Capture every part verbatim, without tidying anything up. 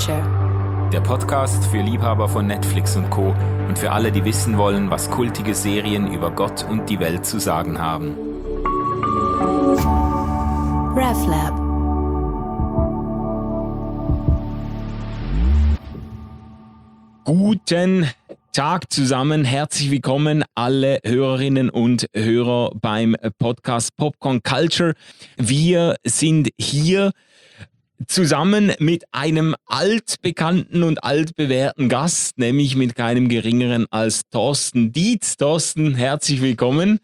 Culture. Der Podcast für Liebhaber von Netflix und Co. und für alle, die wissen wollen, was kultige Serien über Gott und die Welt zu sagen haben. RevLab. Guten Tag zusammen, herzlich willkommen alle Hörerinnen und Hörer beim Podcast Popcorn Culture. Wir sind hier zusammen mit einem altbekannten und altbewährten Gast, nämlich mit keinem geringeren als Thorsten Dietz. Thorsten, herzlich willkommen.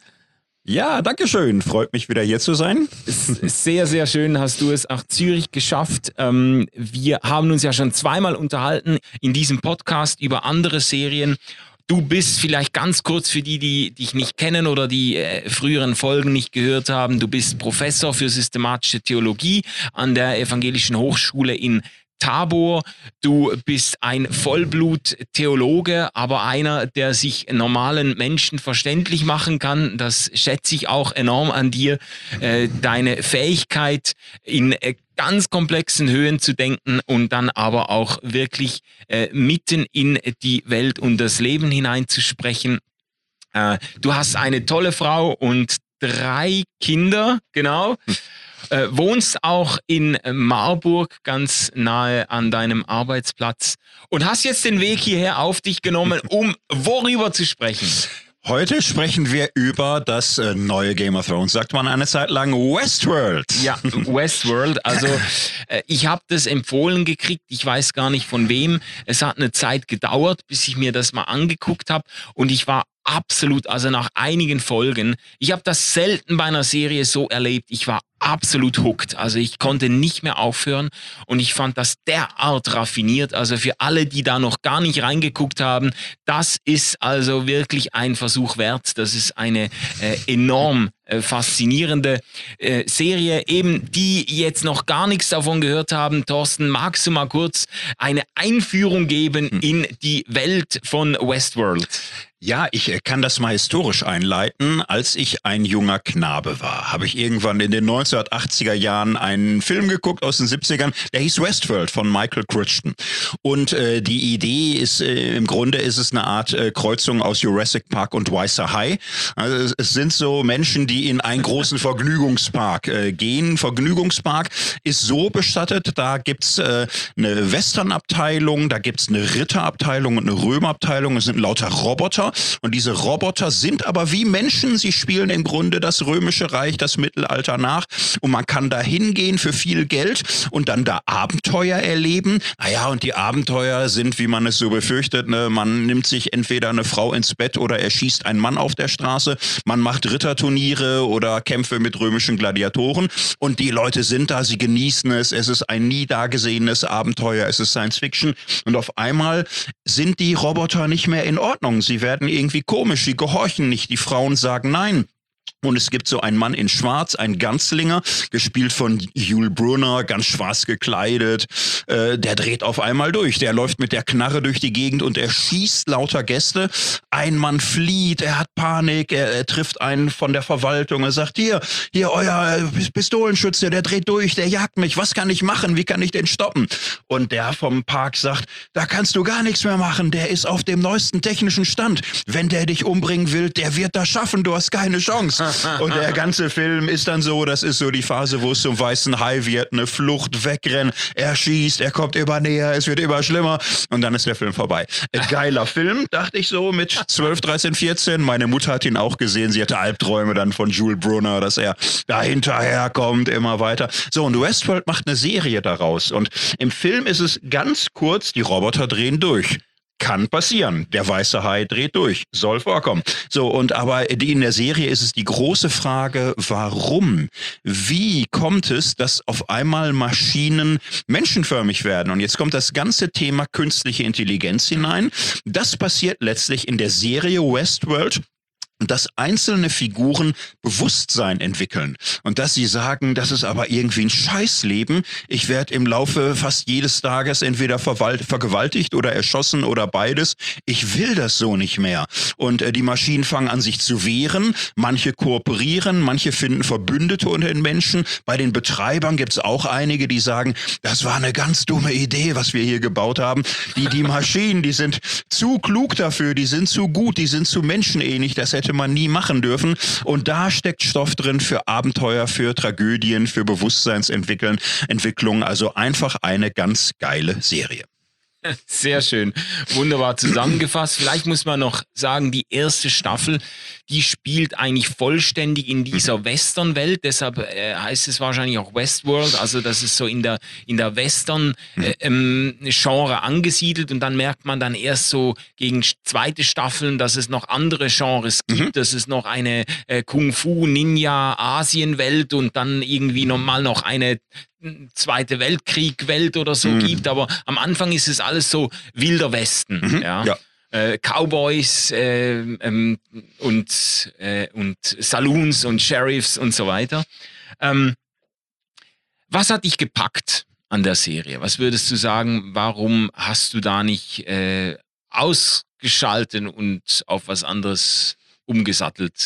Ja, danke schön. Freut mich, wieder hier zu sein. Sehr, sehr schön hast du es nach Zürich geschafft. Ähm, wir haben uns ja schon zweimal unterhalten in diesem Podcast über andere Serien. Du bist vielleicht ganz kurz für die, die dich nicht kennen oder die äh, früheren Folgen nicht gehört haben. Du bist Professor für systematische Theologie an der Evangelischen Hochschule in Tabor. Du bist ein Vollblut-Theologe, aber einer, der sich normalen Menschen verständlich machen kann. Das schätze ich auch enorm an dir. Äh, deine Fähigkeit, in äh, ganz komplexen Höhen zu denken und dann aber auch wirklich äh, mitten in die Welt und das Leben hineinzusprechen. Äh, du hast eine tolle Frau und drei Kinder, genau. Hm. Äh, wohnst auch in Marburg, ganz nahe an deinem Arbeitsplatz und hast jetzt den Weg hierher auf dich genommen, um worüber zu sprechen? Heute sprechen wir über das äh, neue Game of Thrones, sagt man eine Zeit lang, Westworld. Ja, Westworld. Also äh, ich habe das empfohlen gekriegt, ich weiß gar nicht von wem. Es hat eine Zeit gedauert, bis ich mir das mal angeguckt habe und ich war absolut, also nach einigen Folgen, ich habe das selten bei einer Serie so erlebt, ich war absolut hooked, also ich konnte nicht mehr aufhören und ich fand das derart raffiniert, also für alle, die da noch gar nicht reingeguckt haben, das ist also wirklich ein Versuch wert, das ist eine äh, enorm äh, faszinierende äh, Serie, eben die jetzt noch gar nichts davon gehört haben. Thorsten, magst du mal kurz eine Einführung geben in die Welt von Westworld? Ja, ich kann das mal historisch einleiten. Als ich ein junger Knabe war, habe ich irgendwann in den neunzehnhundertachtziger Jahren einen Film geguckt aus den siebzigern, der hieß Westworld von Michael Crichton. Und äh, die Idee ist, äh, im Grunde ist es eine Art äh, Kreuzung aus Jurassic Park und Weißer Hai. Also es, es sind so Menschen, die in einen großen Vergnügungspark äh, gehen. Vergnügungspark ist so bestattet, da gibt's äh, eine Westernabteilung, da gibt's eine Ritterabteilung und eine Römerabteilung. Es sind lauter Roboter. Und diese Roboter sind aber wie Menschen, sie spielen im Grunde das Römische Reich, das Mittelalter nach und man kann da hingehen für viel Geld und dann da Abenteuer erleben. Naja, und die Abenteuer sind, wie man es so befürchtet, ne? Man nimmt sich entweder eine Frau ins Bett oder erschießt einen Mann auf der Straße, man macht Ritterturniere oder Kämpfe mit römischen Gladiatoren und die Leute sind da, sie genießen es, es ist ein nie dagesehenes Abenteuer, es ist Science Fiction und auf einmal sind die Roboter nicht mehr in Ordnung, sie werden irgendwie komisch, sie gehorchen nicht, die Frauen sagen nein. Und es gibt so einen Mann in Schwarz, ein Ganzlinger, gespielt von Yul Brynner, ganz schwarz gekleidet. Äh, der dreht auf einmal durch. Der läuft mit der Knarre durch die Gegend und er schießt lauter Gäste. Ein Mann flieht, er hat Panik, er, er trifft einen von der Verwaltung. Er sagt, hier, hier, euer Pistolenschütze, der dreht durch, der jagt mich. Was kann ich machen? Wie kann ich den stoppen? Und der vom Park sagt, da kannst du gar nichts mehr machen. Der ist auf dem neuesten technischen Stand. Wenn der dich umbringen will, der wird das schaffen. Du hast keine Chance. Und der ganze Film ist dann so, das ist so die Phase, wo es zum weißen Hai wird, eine Flucht, wegrennen, er schießt, er kommt immer näher, es wird immer schlimmer und dann ist der Film vorbei. Ein geiler Film, dachte ich so, mit zwölf, dreizehn, vierzehn. Meine Mutter hat ihn auch gesehen, sie hatte Albträume dann von Yul Brynner, dass er da hinterherkommt, immer weiter. So, und Westworld macht eine Serie daraus und im Film ist es ganz kurz, die Roboter drehen durch. Kann passieren. Der weiße Hai dreht durch. Soll vorkommen. So, und aber die, in der Serie ist es die große Frage, warum? Wie kommt es, dass auf einmal Maschinen menschenförmig werden? Und jetzt kommt das ganze Thema künstliche Intelligenz hinein. Das passiert letztlich in der Serie Westworld. dass einzelne Figuren Bewusstsein entwickeln und dass sie sagen, das ist aber irgendwie ein Scheißleben. Ich werde im Laufe fast jedes Tages entweder verwalt- vergewaltigt oder erschossen oder beides. Ich will das so nicht mehr. Und äh, die Maschinen fangen an, sich zu wehren. Manche kooperieren, manche finden Verbündete unter den Menschen. Bei den Betreibern gibt es auch einige, die sagen, das war eine ganz dumme Idee, was wir hier gebaut haben. Die, die Maschinen, die sind zu klug dafür, die sind zu gut, die sind zu menschenähnlich. Das hätte man nie machen dürfen. Und da steckt Stoff drin für Abenteuer, für Tragödien, für Bewusstseinsentwicklung. Entwicklung. Also einfach eine ganz geile Serie. Sehr schön. Wunderbar zusammengefasst. Vielleicht muss man noch sagen, die erste Staffel, die spielt eigentlich vollständig in dieser Western-Welt. Deshalb äh, heißt es wahrscheinlich auch Westworld. Also das ist so in der, in der Western-Genre äh, ähm, angesiedelt. Und dann merkt man dann erst so gegen zweite Staffeln, dass es noch andere Genres gibt. Mhm. Dass es noch eine äh, Kung-Fu-Ninja-Asien-Welt und dann irgendwie nochmal noch eine Zweite Weltkrieg-Welt oder so mhm. gibt, aber am Anfang ist es alles so wilder Westen, mhm. ja. ja. Äh, Cowboys äh, ähm, und, äh, und Saloons und Sheriffs und so weiter. Ähm, was hat dich gepackt an der Serie? Was würdest du sagen, warum hast du da nicht äh, ausgeschaltet und auf was anderes umgesattelt?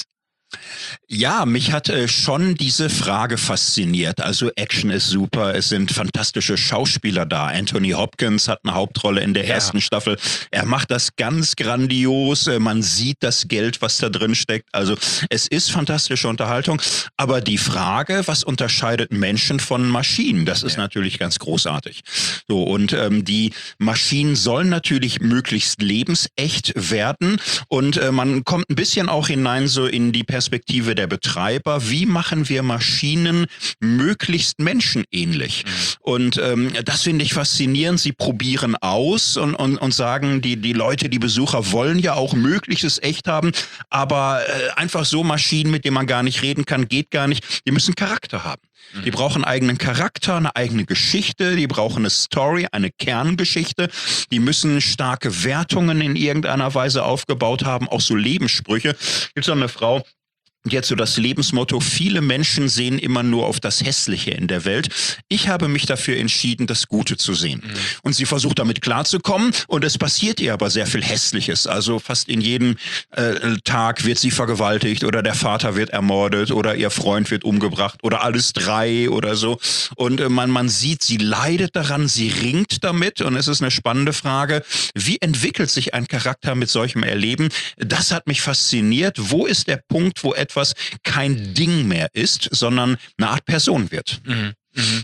Ja, mich hat äh, schon diese Frage fasziniert. Also Action ist super, es sind fantastische Schauspieler da. Anthony Hopkins hat eine Hauptrolle in der ja. ersten Staffel. Er macht das ganz grandios. Man sieht das Geld, was da drin steckt. Also es ist fantastische Unterhaltung. Aber die Frage, was unterscheidet Menschen von Maschinen, das ist ja. natürlich ganz großartig. So, und ähm, die Maschinen sollen natürlich möglichst lebensecht werden. Und äh, man kommt ein bisschen auch hinein so in die Perspektive Perspektive der Betreiber, wie machen wir Maschinen möglichst menschenähnlich? Mhm. Und ähm, das finde ich faszinierend. Sie probieren aus und, und, und sagen, die, die Leute, die Besucher wollen ja auch möglichstes echt haben, aber äh, einfach so Maschinen, mit denen man gar nicht reden kann, geht gar nicht. Die müssen Charakter haben. Die brauchen einen eigenen Charakter, eine eigene Geschichte, die brauchen eine Story, eine Kerngeschichte, die müssen starke Wertungen in irgendeiner Weise aufgebaut haben, auch so Lebenssprüche. Gibt es noch eine Frau, jetzt so das Lebensmotto, viele Menschen sehen immer nur auf das Hässliche in der Welt. Ich habe mich dafür entschieden, das Gute zu sehen. Mhm. Und sie versucht damit klarzukommen und es passiert ihr aber sehr viel Hässliches. Also fast in jedem äh, Tag wird sie vergewaltigt oder der Vater wird ermordet oder ihr Freund wird umgebracht oder alles drei oder so. Und äh, man, man sieht, sie leidet daran, sie ringt damit und es ist eine spannende Frage, wie entwickelt sich ein Charakter mit solchem Erleben? Das hat mich fasziniert. Wo ist der Punkt, wo etwas was kein Ding mehr ist, sondern eine Art Person wird. Mhm. Mhm.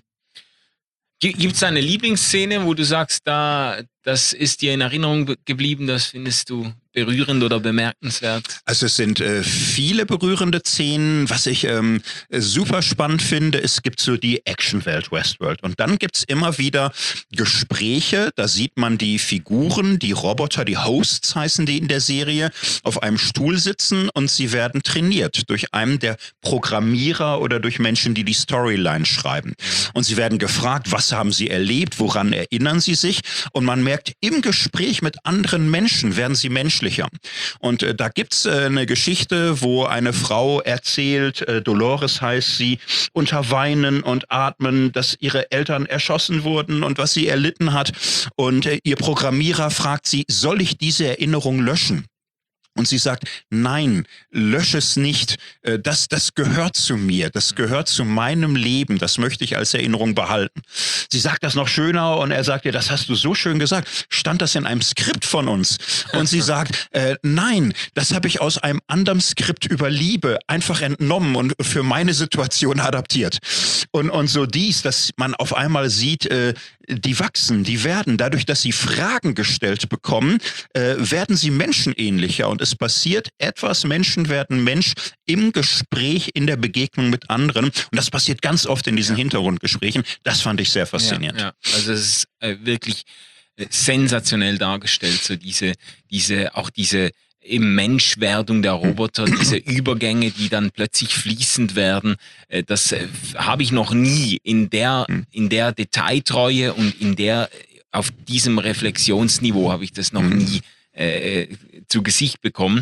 Gibt es eine Lieblingsszene, wo du sagst, da das ist dir in Erinnerung geblieben, das findest du berührend oder bemerkenswert? Also es sind äh, viele berührende Szenen. Was ich ähm, super spannend finde, es gibt so die Actionwelt Westworld. Und dann gibt's immer wieder Gespräche, da sieht man die Figuren, die Roboter, die Hosts heißen die in der Serie, auf einem Stuhl sitzen und sie werden trainiert durch einen der Programmierer oder durch Menschen, die die Storyline schreiben. Und sie werden gefragt, was haben sie erlebt, woran erinnern sie sich? Und man merkt, im Gespräch mit anderen Menschen werden sie menschlicher. Und äh, da gibt's äh, eine Geschichte, wo eine Frau erzählt, äh, Dolores heißt sie, unter Weinen und Atmen, dass ihre Eltern erschossen wurden und was sie erlitten hat. Und äh, ihr Programmierer fragt sie, soll ich diese Erinnerung löschen? Und sie sagt, nein, lösche es nicht. Das, das gehört zu mir. Das gehört zu meinem Leben. Das möchte ich als Erinnerung behalten. Sie sagt das noch schöner und er sagt ihr, das hast du so schön gesagt. Stand das in einem Skript von uns? Und sie sagt, äh, nein, das habe ich aus einem anderen Skript über Liebe einfach entnommen und für meine Situation adaptiert. Und, und so dies, dass man auf einmal sieht, äh, die wachsen, die werden, dadurch, dass sie Fragen gestellt bekommen, äh, werden sie menschenähnlicher. Und es passiert etwas, Menschen werden Mensch im Gespräch, in der Begegnung mit anderen. Und das passiert ganz oft in diesen ja. Hintergrundgesprächen. Das fand ich sehr faszinierend. Ja, ja. Also es ist äh, wirklich äh, sensationell dargestellt, so diese, diese, auch diese im Menschwerdung der Roboter, diese Übergänge, die dann plötzlich fließend werden, äh, das äh, habe ich noch nie in der, in der Detailtreue und in der, auf diesem Reflexionsniveau habe ich das noch nie äh, zu Gesicht bekommen.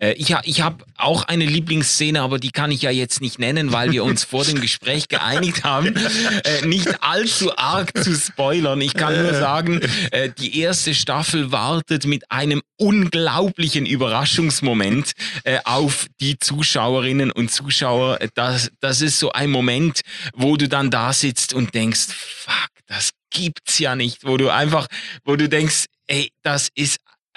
Äh, ich ha, ich habe auch eine Lieblingsszene, aber die kann ich ja jetzt nicht nennen, weil wir uns vor dem Gespräch geeinigt haben, äh, nicht allzu arg zu spoilern. Ich kann nur sagen, äh, die erste Staffel wartet mit einem unglaublichen Überraschungsmoment äh, auf die Zuschauerinnen und Zuschauer. Das, das ist so ein Moment, wo du dann da sitzt und denkst, fuck, das gibt's ja nicht, wo du einfach, wo du denkst, ey, das ist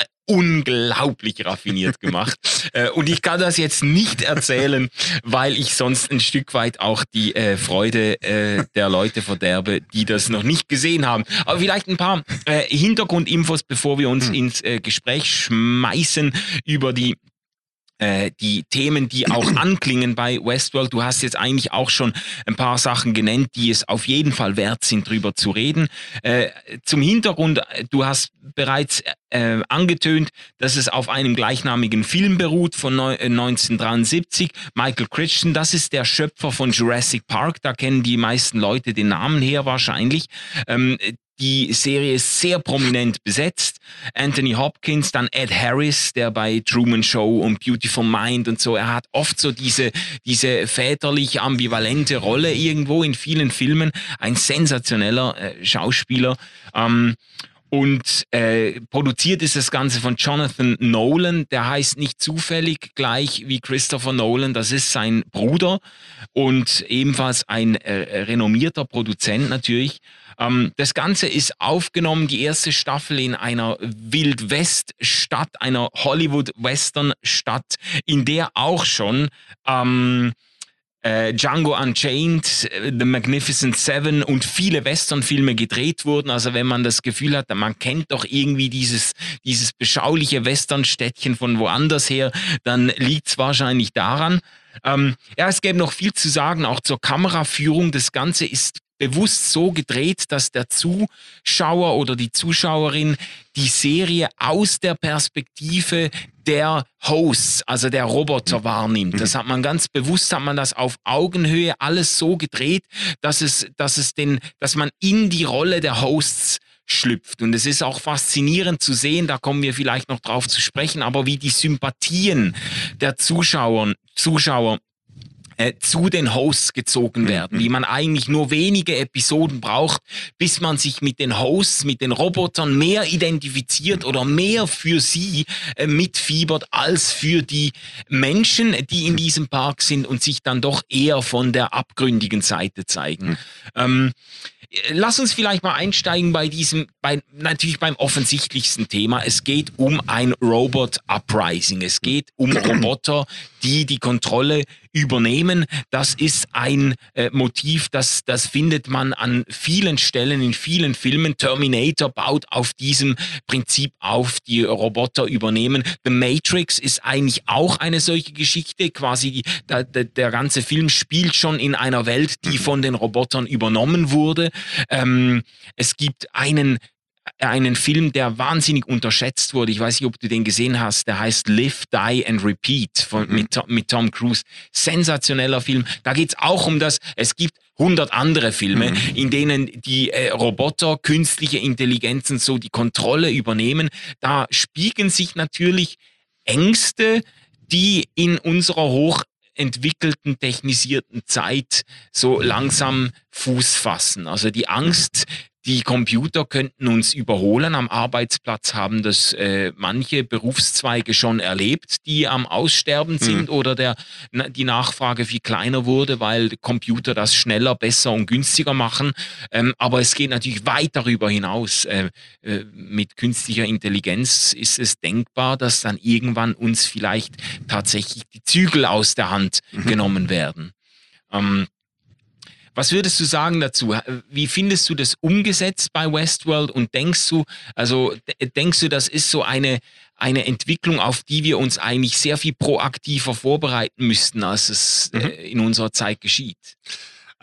unglaublich raffiniert gemacht. äh, und ich kann das jetzt nicht erzählen, weil ich sonst ein Stück weit auch die äh, Freude äh, der Leute verderbe, die das noch nicht gesehen haben. Aber vielleicht ein paar äh, Hintergrundinfos, bevor wir uns hm. ins äh, Gespräch schmeißen über die Äh, die Themen, die auch anklingen bei Westworld. Du hast jetzt eigentlich auch schon ein paar Sachen genannt, die es auf jeden Fall wert sind, drüber zu reden. Äh, zum Hintergrund, du hast bereits äh, angetönt, dass es auf einem gleichnamigen Film beruht von neunzehnhundertdreiundsiebzig. Michael Crichton, das ist der Schöpfer von Jurassic Park. Da kennen die meisten Leute den Namen her wahrscheinlich. Ähm, Die Serie ist sehr prominent besetzt. Anthony Hopkins, dann Ed Harris, der bei Truman Show und Beautiful Mind und so, er hat oft so diese, diese väterlich ambivalente Rolle irgendwo in vielen Filmen. Ein sensationeller äh, Schauspieler. Ähm, Und äh, produziert ist das Ganze von Jonathan Nolan. Der heißt nicht zufällig gleich wie Christopher Nolan. Das ist sein Bruder und ebenfalls ein äh, renommierter Produzent natürlich. Ähm, das Ganze ist aufgenommen, die erste Staffel in einer Wild-West-Stadt, einer Hollywood-Western-Stadt, in der auch schon ähm, äh, Django Unchained, The Magnificent Seven und viele Western-Filme gedreht wurden. Also wenn man das Gefühl hat, man kennt doch irgendwie dieses, dieses beschauliche Western-Städtchen von woanders her, dann liegt es wahrscheinlich daran. Ähm, ja, es gäbe noch viel zu sagen, auch zur Kameraführung. Das Ganze ist bewusst so gedreht, dass der Zuschauer oder die Zuschauerin die Serie aus der Perspektive der Hosts, also der Roboter, wahrnimmt. Das hat man ganz bewusst, hat man das auf Augenhöhe alles so gedreht, dass es, dass es den, dass man in die Rolle der Hosts schlüpft. Und es ist auch faszinierend zu sehen, da kommen wir vielleicht noch drauf zu sprechen, aber wie die Sympathien der Zuschauer, Zuschauer Äh, zu den Hosts gezogen werden, wie man eigentlich nur wenige Episoden braucht, bis man sich mit den Hosts, mit den Robotern mehr identifiziert oder mehr für sie äh, mitfiebert als für die Menschen, die in diesem Park sind und sich dann doch eher von der abgründigen Seite zeigen. Mhm. Ähm, Lass uns vielleicht mal einsteigen bei diesem, bei, natürlich beim offensichtlichsten Thema. Es geht um ein Robot Uprising. Es geht um Roboter, die die Kontrolle übernehmen. Das ist ein äh, Motiv, das, das findet man an vielen Stellen, in vielen Filmen. Terminator baut auf diesem Prinzip auf, die Roboter übernehmen. The Matrix ist eigentlich auch eine solche Geschichte. Quasi die, der, der, der ganze Film spielt schon in einer Welt, die von den Robotern übernommen wurde. Ähm, es gibt einen einen Film, der wahnsinnig unterschätzt wurde. Ich weiß nicht, ob du den gesehen hast. Der heißt Live, Die and Repeat von, mhm. mit, mit Tom Cruise. Sensationeller Film. Da geht es auch um das, es gibt hundert andere Filme, mhm. in denen die äh, Roboter, künstliche Intelligenzen so die Kontrolle übernehmen. Da spiegeln sich natürlich Ängste, die in unserer hochentwickelten, technisierten Zeit so langsam Fuß fassen. Also die Angst, die Computer könnten uns überholen. Am Arbeitsplatz haben das äh, manche Berufszweige schon erlebt, die am Aussterben sind, mhm. oder der, na, die Nachfrage viel kleiner wurde, weil Computer das schneller, besser und günstiger machen. Ähm, aber es geht natürlich weit darüber hinaus. Äh, äh, mit künstlicher Intelligenz ist es denkbar, dass dann irgendwann uns vielleicht tatsächlich die Zügel aus der Hand mhm. genommen werden. Ähm, Was würdest du sagen dazu? Wie findest du das umgesetzt bei Westworld und denkst du, also denkst du, das ist so eine, eine Entwicklung, auf die wir uns eigentlich sehr viel proaktiver vorbereiten müssten, als es mhm. äh, in unserer Zeit geschieht?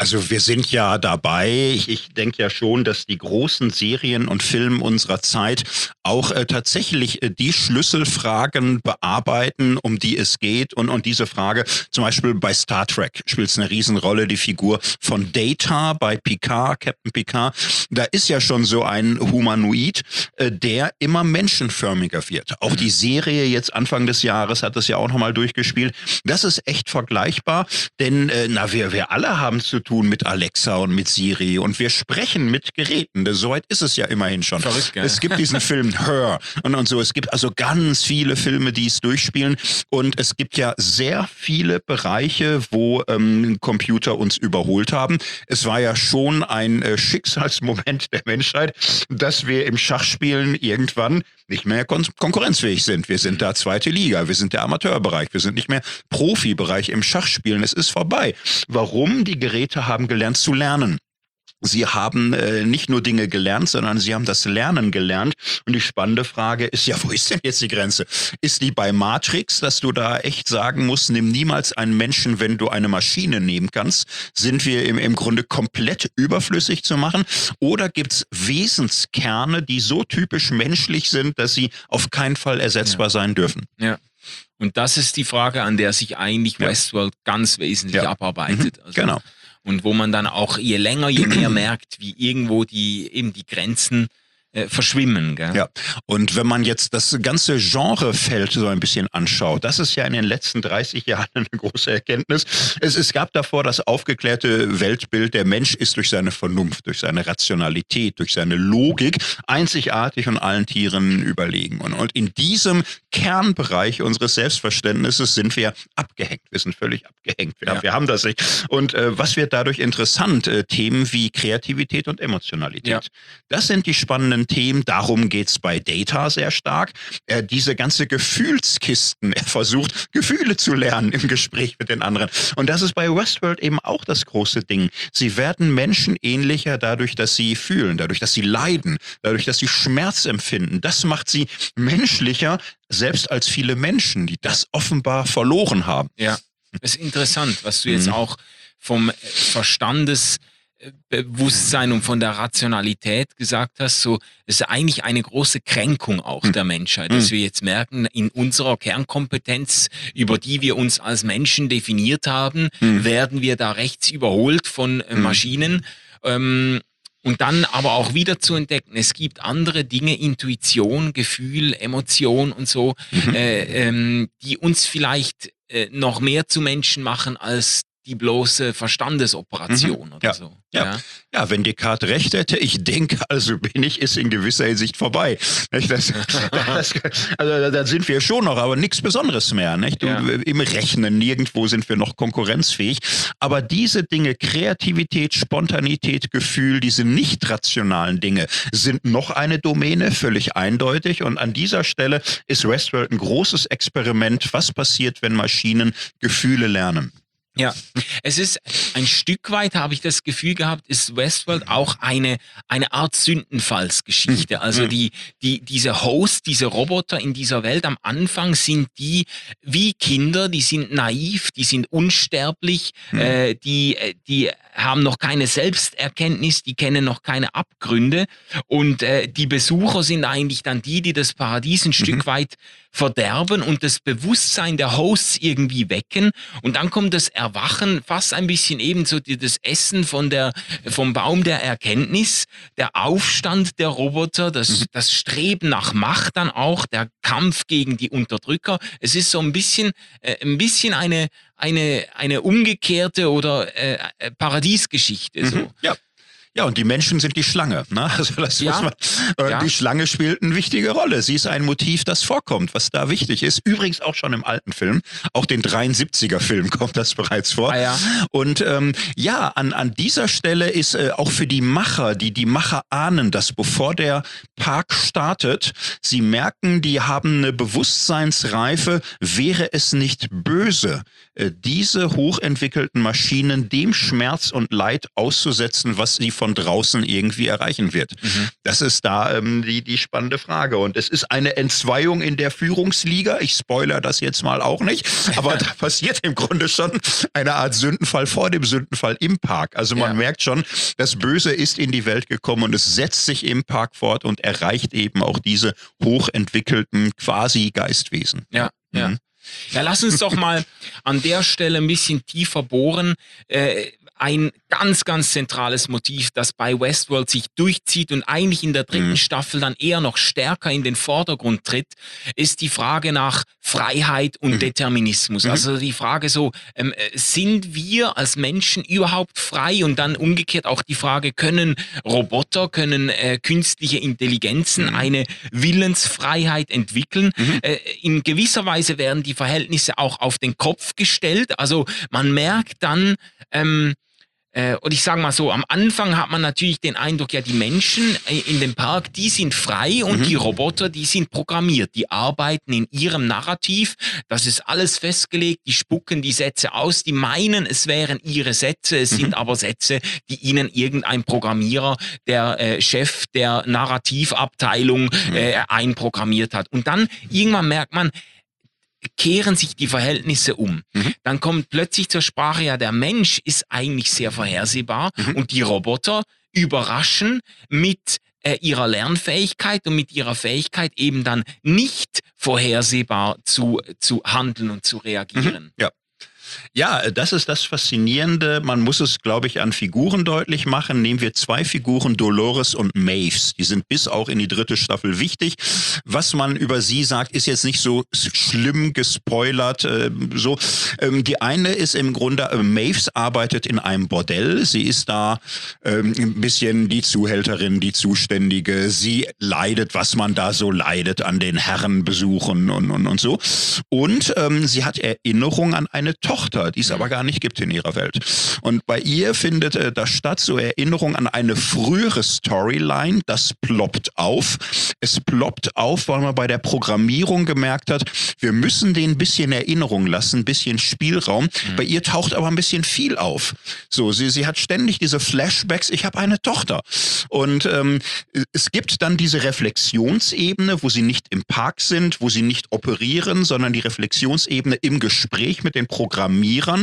Also wir sind ja dabei. Ich, ich denke ja schon, dass die großen Serien und Filme unserer Zeit auch äh, tatsächlich äh, die Schlüsselfragen bearbeiten, um die es geht. Und, und diese Frage, zum Beispiel bei Star Trek spielt es eine Riesenrolle, die Figur von Data bei Picard, Captain Picard. Da ist ja schon so ein Humanoid, äh, der immer menschenförmiger wird. Auch die Serie jetzt Anfang des Jahres hat das ja auch nochmal durchgespielt. Das ist echt vergleichbar, denn äh, na wir, wir alle haben zu tun mit Alexa und mit Siri und wir sprechen mit Geräten. Soweit ist es ja immerhin schon. Verrückt, gell? Es gibt diesen Film Her und, und so. Es gibt also ganz viele Filme, die es durchspielen und es gibt ja sehr viele Bereiche, wo ähm, Computer uns überholt haben. Es war ja schon ein äh, Schicksalsmoment der Menschheit, dass wir im Schachspielen irgendwann nicht mehr kon- konkurrenzfähig sind. Wir sind da zweite Liga, wir sind der Amateurbereich, wir sind nicht mehr Profibereich im Schachspielen. Es ist vorbei. Warum? Die Geräte haben gelernt zu lernen. Sie haben äh, nicht nur Dinge gelernt, sondern sie haben das Lernen gelernt. Und die spannende Frage ist, ja, wo ist denn jetzt die Grenze? Ist die bei Matrix, dass du da echt sagen musst, nimm niemals einen Menschen, wenn du eine Maschine nehmen kannst? Sind wir im, im Grunde komplett überflüssig zu machen? Oder gibt's Wesenskerne, die so typisch menschlich sind, dass sie auf keinen Fall ersetzbar Ja. sein dürfen? Ja. Und das ist die Frage, an der sich eigentlich Ja. Westworld ganz wesentlich Ja. abarbeitet. Mhm. Also, Genau. Und wo man dann auch je länger, je mehr merkt, wie irgendwo die eben die Grenzen äh, verschwimmen. Gell? Ja, und wenn man jetzt das ganze Genrefeld so ein bisschen anschaut, das ist ja in den letzten dreißig Jahren eine große Erkenntnis. Es, es gab davor das aufgeklärte Weltbild, der Mensch ist durch seine Vernunft, durch seine Rationalität, durch seine Logik einzigartig und allen Tieren überlegen. Und, und in diesem Kernbereich unseres Selbstverständnisses sind wir abgehängt. Wir sind völlig abgehängt. Wir, Ja. wir haben das nicht. Und äh, was wird dadurch interessant? Äh, Themen wie Kreativität und Emotionalität. Ja. Das sind die spannenden Themen. Darum geht's bei Data sehr stark. Er diese ganze Gefühlskisten, er versucht, Gefühle zu lernen im Gespräch mit den anderen. Und das ist bei Westworld eben auch das große Ding. Sie werden menschenähnlicher dadurch, dass sie fühlen, dadurch, dass sie leiden, dadurch, dass sie Schmerz empfinden. Das macht sie menschlicher, selbst als viele Menschen, die das offenbar verloren haben. Ja, das ist interessant, was du jetzt Mhm. auch vom äh, Verstandesbewusstsein und von der Rationalität gesagt hast. So, es ist eigentlich eine große Kränkung auch Mhm. der Menschheit, dass wir jetzt merken, in unserer Kernkompetenz, über die wir uns als Menschen definiert haben, Mhm. werden wir da rechts überholt von äh, Mhm. Maschinen. Ähm, Und dann aber auch wieder zu entdecken, es gibt andere Dinge, Intuition, Gefühl, Emotion und so, Mhm. äh, ähm, die uns vielleicht äh, noch mehr zu Menschen machen als die bloße Verstandesoperation Mhm. oder Ja. so. Ja. Ja, wenn Descartes recht hätte, ich denke, also bin ich, ist in gewisser Hinsicht vorbei. Nicht? Das, das, also da sind wir schon noch, aber nichts Besonderes mehr. Nicht? Du, Ja. Im Rechnen, nirgendwo sind wir noch konkurrenzfähig. Aber diese Dinge, Kreativität, Spontanität, Gefühl, diese nicht rationalen Dinge, sind noch eine Domäne, völlig eindeutig. Und an dieser Stelle ist Westworld ein großes Experiment. Was passiert, wenn Maschinen Gefühle lernen? Ja, es ist ein Stück weit, habe ich das Gefühl gehabt, ist Westworld auch eine, eine Art Sündenfallsgeschichte. Also die, die, diese Hosts, diese Roboter in dieser Welt am Anfang sind die wie Kinder, die sind naiv, die sind unsterblich, Mhm. äh, die, äh, die haben noch keine Selbsterkenntnis, die kennen noch keine Abgründe und äh, die Besucher sind eigentlich dann die, die das Paradies ein Stück weit verderben und das Bewusstsein der Hosts irgendwie wecken und dann kommt das Erwachen, fast ein bisschen ebenso die- das Essen von der, vom Baum der Erkenntnis, der Aufstand der Roboter, das, das Streben nach Macht dann auch, der Kampf gegen die Unterdrücker. Es ist so ein bisschen, äh, ein bisschen eine, eine, eine umgekehrte oder äh, äh, Paradiesgeschichte. So. Mhm. Ja. Ja, und die Menschen sind die Schlange. Ne? Also das Ja. muss man, äh, Ja. Die Schlange spielt eine wichtige Rolle. Sie ist ein Motiv, das vorkommt, was da wichtig ist. Übrigens auch schon im alten Film, auch den dreiundsiebziger Film kommt das bereits vor. Ah, ja. Und ähm, ja, an, an dieser Stelle ist äh, auch für die Macher, die die Macher ahnen, dass bevor der Park startet, sie merken, die haben eine Bewusstseinsreife, wäre es nicht böse, äh, diese hochentwickelten Maschinen dem Schmerz und Leid auszusetzen, was sie von draußen irgendwie erreichen wird. Mhm. Das ist da ähm, die, die spannende Frage. Und es ist eine Entzweiung in der Führungsliga. Ich spoilere das jetzt mal auch nicht. Aber da passiert im Grunde schon eine Art Sündenfall vor dem Sündenfall im Park. Also man ja. merkt schon, das Böse ist in die Welt gekommen und es setzt sich im Park fort und erreicht eben auch diese hochentwickelten quasi Geistwesen. Ja, mhm. ja. Ja, lass uns doch mal an der Stelle ein bisschen tiefer bohren. Äh, ein ganz, ganz zentrales Motiv, das bei Westworld sich durchzieht und eigentlich in der dritten mhm. Staffel dann eher noch stärker in den Vordergrund tritt, ist die Frage nach Freiheit und mhm. Determinismus. Mhm. Also die Frage so, ähm, sind wir als Menschen überhaupt frei? Und dann umgekehrt auch die Frage, können Roboter, können äh, künstliche Intelligenzen mhm. eine Willensfreiheit entwickeln? Mhm. Äh, in gewisser Weise werden die Verhältnisse auch auf den Kopf gestellt. Also man merkt dann, ähm, Äh, und ich sage mal so, am Anfang hat man natürlich den Eindruck, ja, die Menschen in dem Park, die sind frei und mhm. die Roboter, die sind programmiert. Die arbeiten in ihrem Narrativ, das ist alles festgelegt, die spucken die Sätze aus, die meinen, es wären ihre Sätze, es mhm. sind aber Sätze, die ihnen irgendein Programmierer, der äh, Chef der Narrativabteilung mhm. äh, einprogrammiert hat. Und dann irgendwann merkt man, kehren sich die Verhältnisse um. Mhm. Dann kommt plötzlich zur Sprache, ja, der Mensch ist eigentlich sehr vorhersehbar mhm. und die Roboter überraschen mit äh, ihrer Lernfähigkeit und mit ihrer Fähigkeit eben dann nicht vorhersehbar zu, zu handeln und zu reagieren. Mhm. Ja. Ja, das ist das Faszinierende. Man muss es, glaube ich, an Figuren deutlich machen. Nehmen wir zwei Figuren, Dolores und Maves. Die sind bis auch in die dritte Staffel wichtig. Was man über sie sagt, ist jetzt nicht so schlimm gespoilert. Äh, so, ähm, die eine ist im Grunde, äh, Maves arbeitet in einem Bordell. Sie ist da ähm, ein bisschen die Zuhälterin, die Zuständige. Sie leidet, was man da so leidet an den Herrenbesuchen und, und, und so. Und ähm, sie hat Erinnerung an eine Tochter, die es aber gar nicht gibt in ihrer Welt. Und bei ihr findet äh, das statt, so Erinnerung an eine frühere Storyline, das ploppt auf. Es ploppt auf, weil man bei der Programmierung gemerkt hat, wir müssen denen ein bisschen Erinnerung lassen, ein bisschen Spielraum. Mhm. Bei ihr taucht aber ein bisschen viel auf. So, sie, sie hat ständig diese Flashbacks, ich habe eine Tochter. Und ähm, es gibt dann diese Reflexionsebene, wo sie nicht im Park sind, wo sie nicht operieren, sondern die Reflexionsebene im Gespräch mit den Programmierern.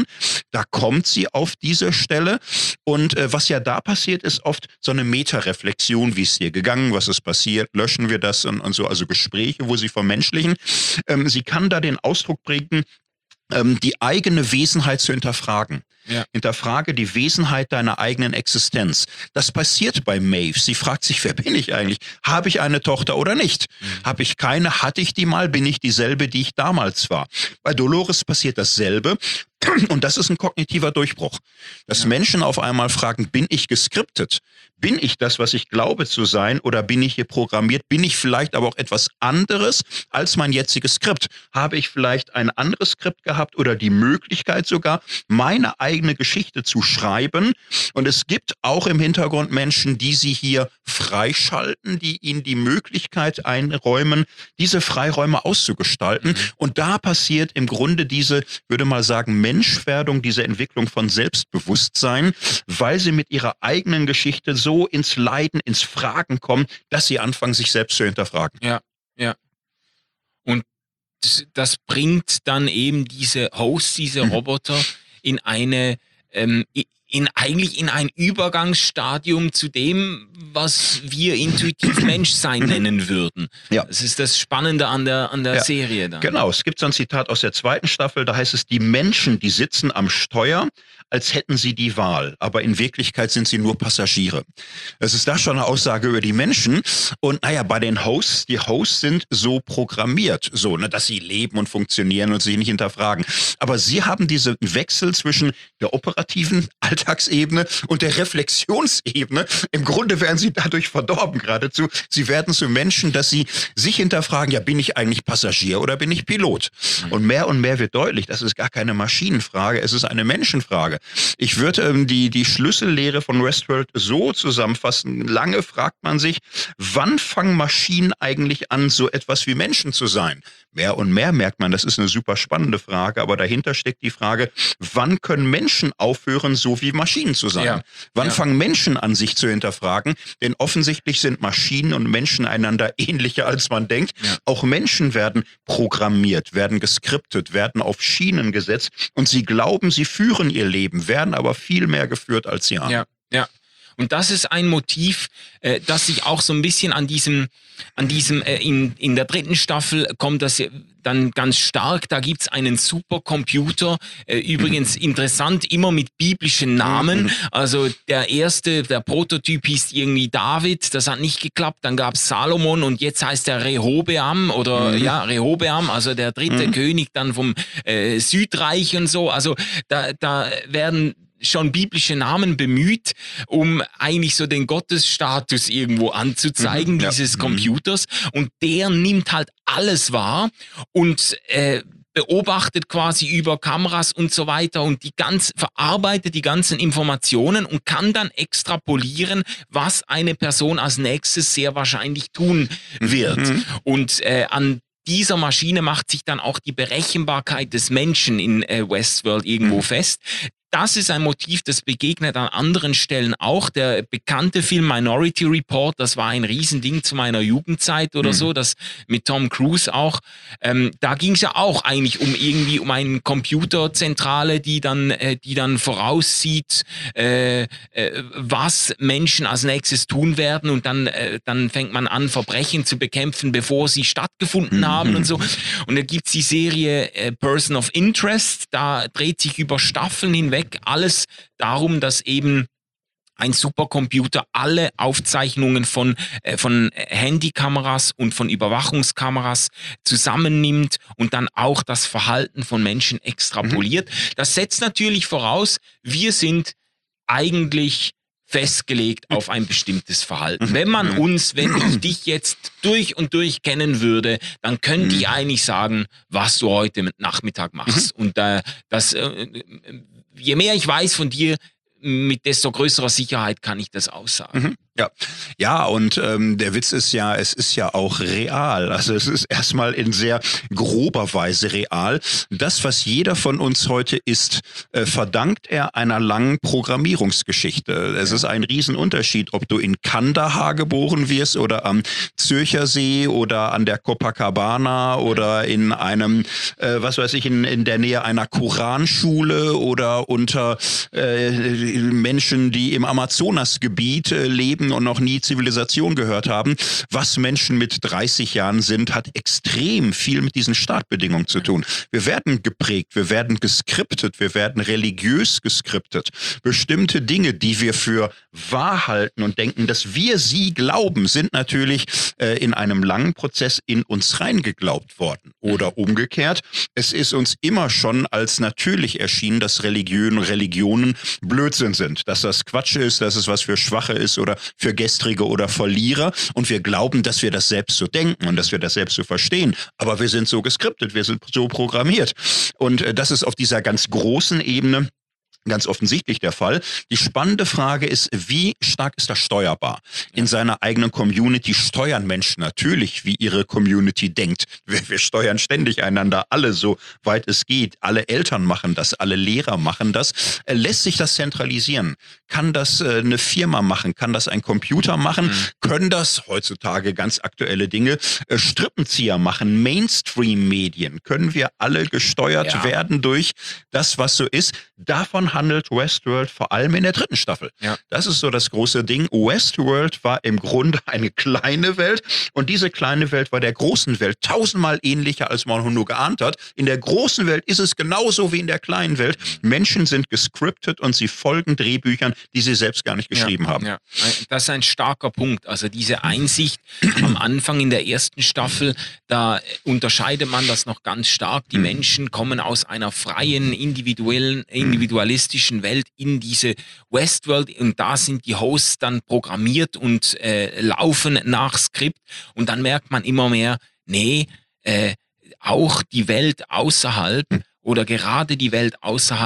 Da kommt sie auf diese Stelle und äh, was ja da passiert, ist oft so eine Metareflexion, wie ist dir gegangen, was ist passiert, löschen wir das und, und so, also Gespräche, wo sie vermenschlichen. Ähm, sie kann da den Ausdruck bringen, ähm, die eigene Wesenheit zu hinterfragen. Ja. Hinterfrage die Wesenheit deiner eigenen Existenz. Das passiert bei Maeve. Sie fragt sich, wer bin ich eigentlich? Habe ich eine Tochter oder nicht? Mhm. Habe ich keine? Hatte ich die mal? Bin ich dieselbe, die ich damals war? Bei Dolores passiert dasselbe. Und das ist ein kognitiver Durchbruch. Dass ja. Menschen auf einmal fragen, bin ich geskriptet? Bin ich das, was ich glaube zu sein? Oder bin ich hier programmiert? Bin ich vielleicht aber auch etwas anderes als mein jetziges Skript? Habe ich vielleicht ein anderes Skript gehabt oder die Möglichkeit sogar, meine eigene Geschichte zu schreiben? Und es gibt auch im Hintergrund Menschen, die sie hier freischalten, die ihnen die Möglichkeit einräumen, diese Freiräume auszugestalten. Mhm. Und da passiert im Grunde diese, würde mal sagen, Menschwerdung, diese Entwicklung von Selbstbewusstsein, weil sie mit ihrer eigenen Geschichte so ins Leiden, ins Fragen kommen, dass sie anfangen, sich selbst zu hinterfragen. Ja, ja. Und das, das bringt dann eben diese Hosts, diese mhm. Roboter in eine, ähm, in eigentlich in ein Übergangsstadium zu dem, was wir intuitiv Menschsein nennen würden. Ja. Das ist das Spannende an der, an der ja. Serie dann. Genau, es gibt so ein Zitat aus der zweiten Staffel, da heißt es, die Menschen, die sitzen am Steuer, als hätten sie die Wahl, aber in Wirklichkeit sind sie nur Passagiere. Es ist da schon eine Aussage über die Menschen. Und naja, bei den Hosts, die Hosts sind so programmiert, so, ne, dass sie leben und funktionieren und sich nicht hinterfragen. Aber sie haben diesen Wechsel zwischen der operativen Alltagsebene und der Reflexionsebene. Im Grunde werden sie dadurch verdorben geradezu. Sie werden zu Menschen, dass sie sich hinterfragen, ja, bin ich eigentlich Passagier oder bin ich Pilot? Und mehr und mehr wird deutlich, das ist gar keine Maschinenfrage, es ist eine Menschenfrage. Frage. Ich würde ähm, die, die Schlüssellehre von Westworld so zusammenfassen. Lange fragt man sich, wann fangen Maschinen eigentlich an, so etwas wie Menschen zu sein? Mehr und mehr merkt man, das ist eine super spannende Frage, aber dahinter steckt die Frage, wann können Menschen aufhören, so wie Maschinen zu sein? Ja. Wann Ja. fangen Menschen an, sich zu hinterfragen? Denn offensichtlich sind Maschinen und Menschen einander ähnlicher, als man denkt. Ja. Auch Menschen werden programmiert, werden geskriptet, werden auf Schienen gesetzt und sie glauben, sie führen ihr Leben, werden aber viel mehr geführt, als sie ahnen. Ja, ja. Und das ist ein Motiv, äh, das sich auch so ein bisschen an diesem, an diesem, äh, in, in der dritten Staffel kommt das dann ganz stark. Da gibt's einen Supercomputer, äh, übrigens interessant, immer mit biblischen Namen. Mhm. Also der erste, der Prototyp hieß irgendwie David, das hat nicht geklappt. Dann gab's Salomon und jetzt heißt er Rehobeam oder Mhm. ja, Rehobeam, also der dritte Mhm. König dann vom äh, Südreich und so. Also da, da werden schon biblische Namen bemüht, um eigentlich so den Gottesstatus irgendwo anzuzeigen, Mhm, ja. dieses Mhm. Computers. Und der nimmt halt alles wahr und äh, beobachtet quasi über Kameras und so weiter und die ganz verarbeitet die ganzen Informationen und kann dann extrapolieren, was eine Person als nächstes sehr wahrscheinlich tun wird. Mhm. Und äh, an dieser Maschine macht sich dann auch die Berechenbarkeit des Menschen in äh, Westworld irgendwo Mhm. fest. Das ist ein Motiv, das begegnet an anderen Stellen auch. Der bekannte Film Minority Report, das war ein Riesending zu meiner Jugendzeit oder Mhm. so, das mit Tom Cruise auch. Ähm, da ging es ja auch eigentlich um irgendwie um eine Computerzentrale, die dann, äh, die dann voraussieht, äh, äh, was Menschen als nächstes tun werden und dann, äh, dann fängt man an, Verbrechen zu bekämpfen, bevor sie stattgefunden Mhm. haben und so. Und da gibt's die Serie äh, Person of Interest, da dreht sich über Staffeln hinweg alles darum, dass eben ein Supercomputer alle Aufzeichnungen von, äh, von Handykameras und von Überwachungskameras zusammennimmt und dann auch das Verhalten von Menschen extrapoliert. Das setzt natürlich voraus, wir sind eigentlich festgelegt auf ein bestimmtes Verhalten. Wenn man uns, wenn ich dich jetzt durch und durch kennen würde, dann könnte ich eigentlich sagen, was du heute mit Nachmittag machst. Und äh, das, äh, je mehr ich weiß von dir, mit desto größerer Sicherheit kann ich das aussagen. Mhm. Ja, ja, und ähm, der Witz ist ja, es ist ja auch real. Also es ist erstmal in sehr grober Weise real. Das, was jeder von uns heute ist, äh, verdankt er einer langen Programmierungsgeschichte. Es Ja. ist ein Riesenunterschied, ob du in Kandahar geboren wirst oder am Zürcher See oder an der Copacabana oder in einem, äh, was weiß ich, in, in der Nähe einer Koranschule oder unter äh, Menschen, die im Amazonasgebiet äh, leben und noch nie Zivilisation gehört haben. Was Menschen mit dreißig Jahren sind, hat extrem viel mit diesen Startbedingungen zu tun. Wir werden geprägt, wir werden geskriptet, wir werden religiös geskriptet. Bestimmte Dinge, die wir für wahr halten und denken, dass wir sie glauben, sind natürlich äh, in einem langen Prozess in uns reingeglaubt worden. Oder umgekehrt, es ist uns immer schon als natürlich erschienen, dass Religionen, Religionen Blödsinn sind, dass das Quatsch ist, dass es was für Schwache ist oder für Gestrige oder Verlierer und wir glauben, dass wir das selbst so denken und dass wir das selbst so verstehen, aber wir sind so geskriptet, wir sind so programmiert und äh, das ist auf dieser ganz großen Ebene ganz offensichtlich der Fall. Die spannende Frage ist, wie stark ist das steuerbar? In seiner eigenen Community steuern Menschen natürlich, wie ihre Community denkt. Wir, wir steuern ständig einander, alle so weit es geht. Alle Eltern machen das, alle Lehrer machen das. Äh, lässt sich das zentralisieren? Kann das äh, eine Firma machen? Kann das ein Computer machen? Mhm. Können das heutzutage ganz aktuelle Dinge äh, Strippenzieher machen? Mainstream-Medien? Können wir alle gesteuert Ja. werden durch das, was so ist? Davon handelt Westworld vor allem in der dritten Staffel. Ja. Das ist so das große Ding. Westworld war im Grunde eine kleine Welt und diese kleine Welt war der großen Welt tausendmal ähnlicher, als man nur geahnt hat. In der großen Welt ist es genauso wie in der kleinen Welt. Menschen sind gescriptet und sie folgen Drehbüchern, die sie selbst gar nicht geschrieben ja, haben. Ja. Das ist ein starker Punkt. Also diese Einsicht am Anfang in der ersten Staffel, da unterscheidet man das noch ganz stark. Die Mhm. Menschen kommen aus einer freien, individuellen, individualistischen Welt in diese Westworld und da sind die Hosts dann programmiert und äh, laufen nach Skript und dann merkt man immer mehr, nee, äh, auch die Welt außerhalb oder gerade die Welt außerhalb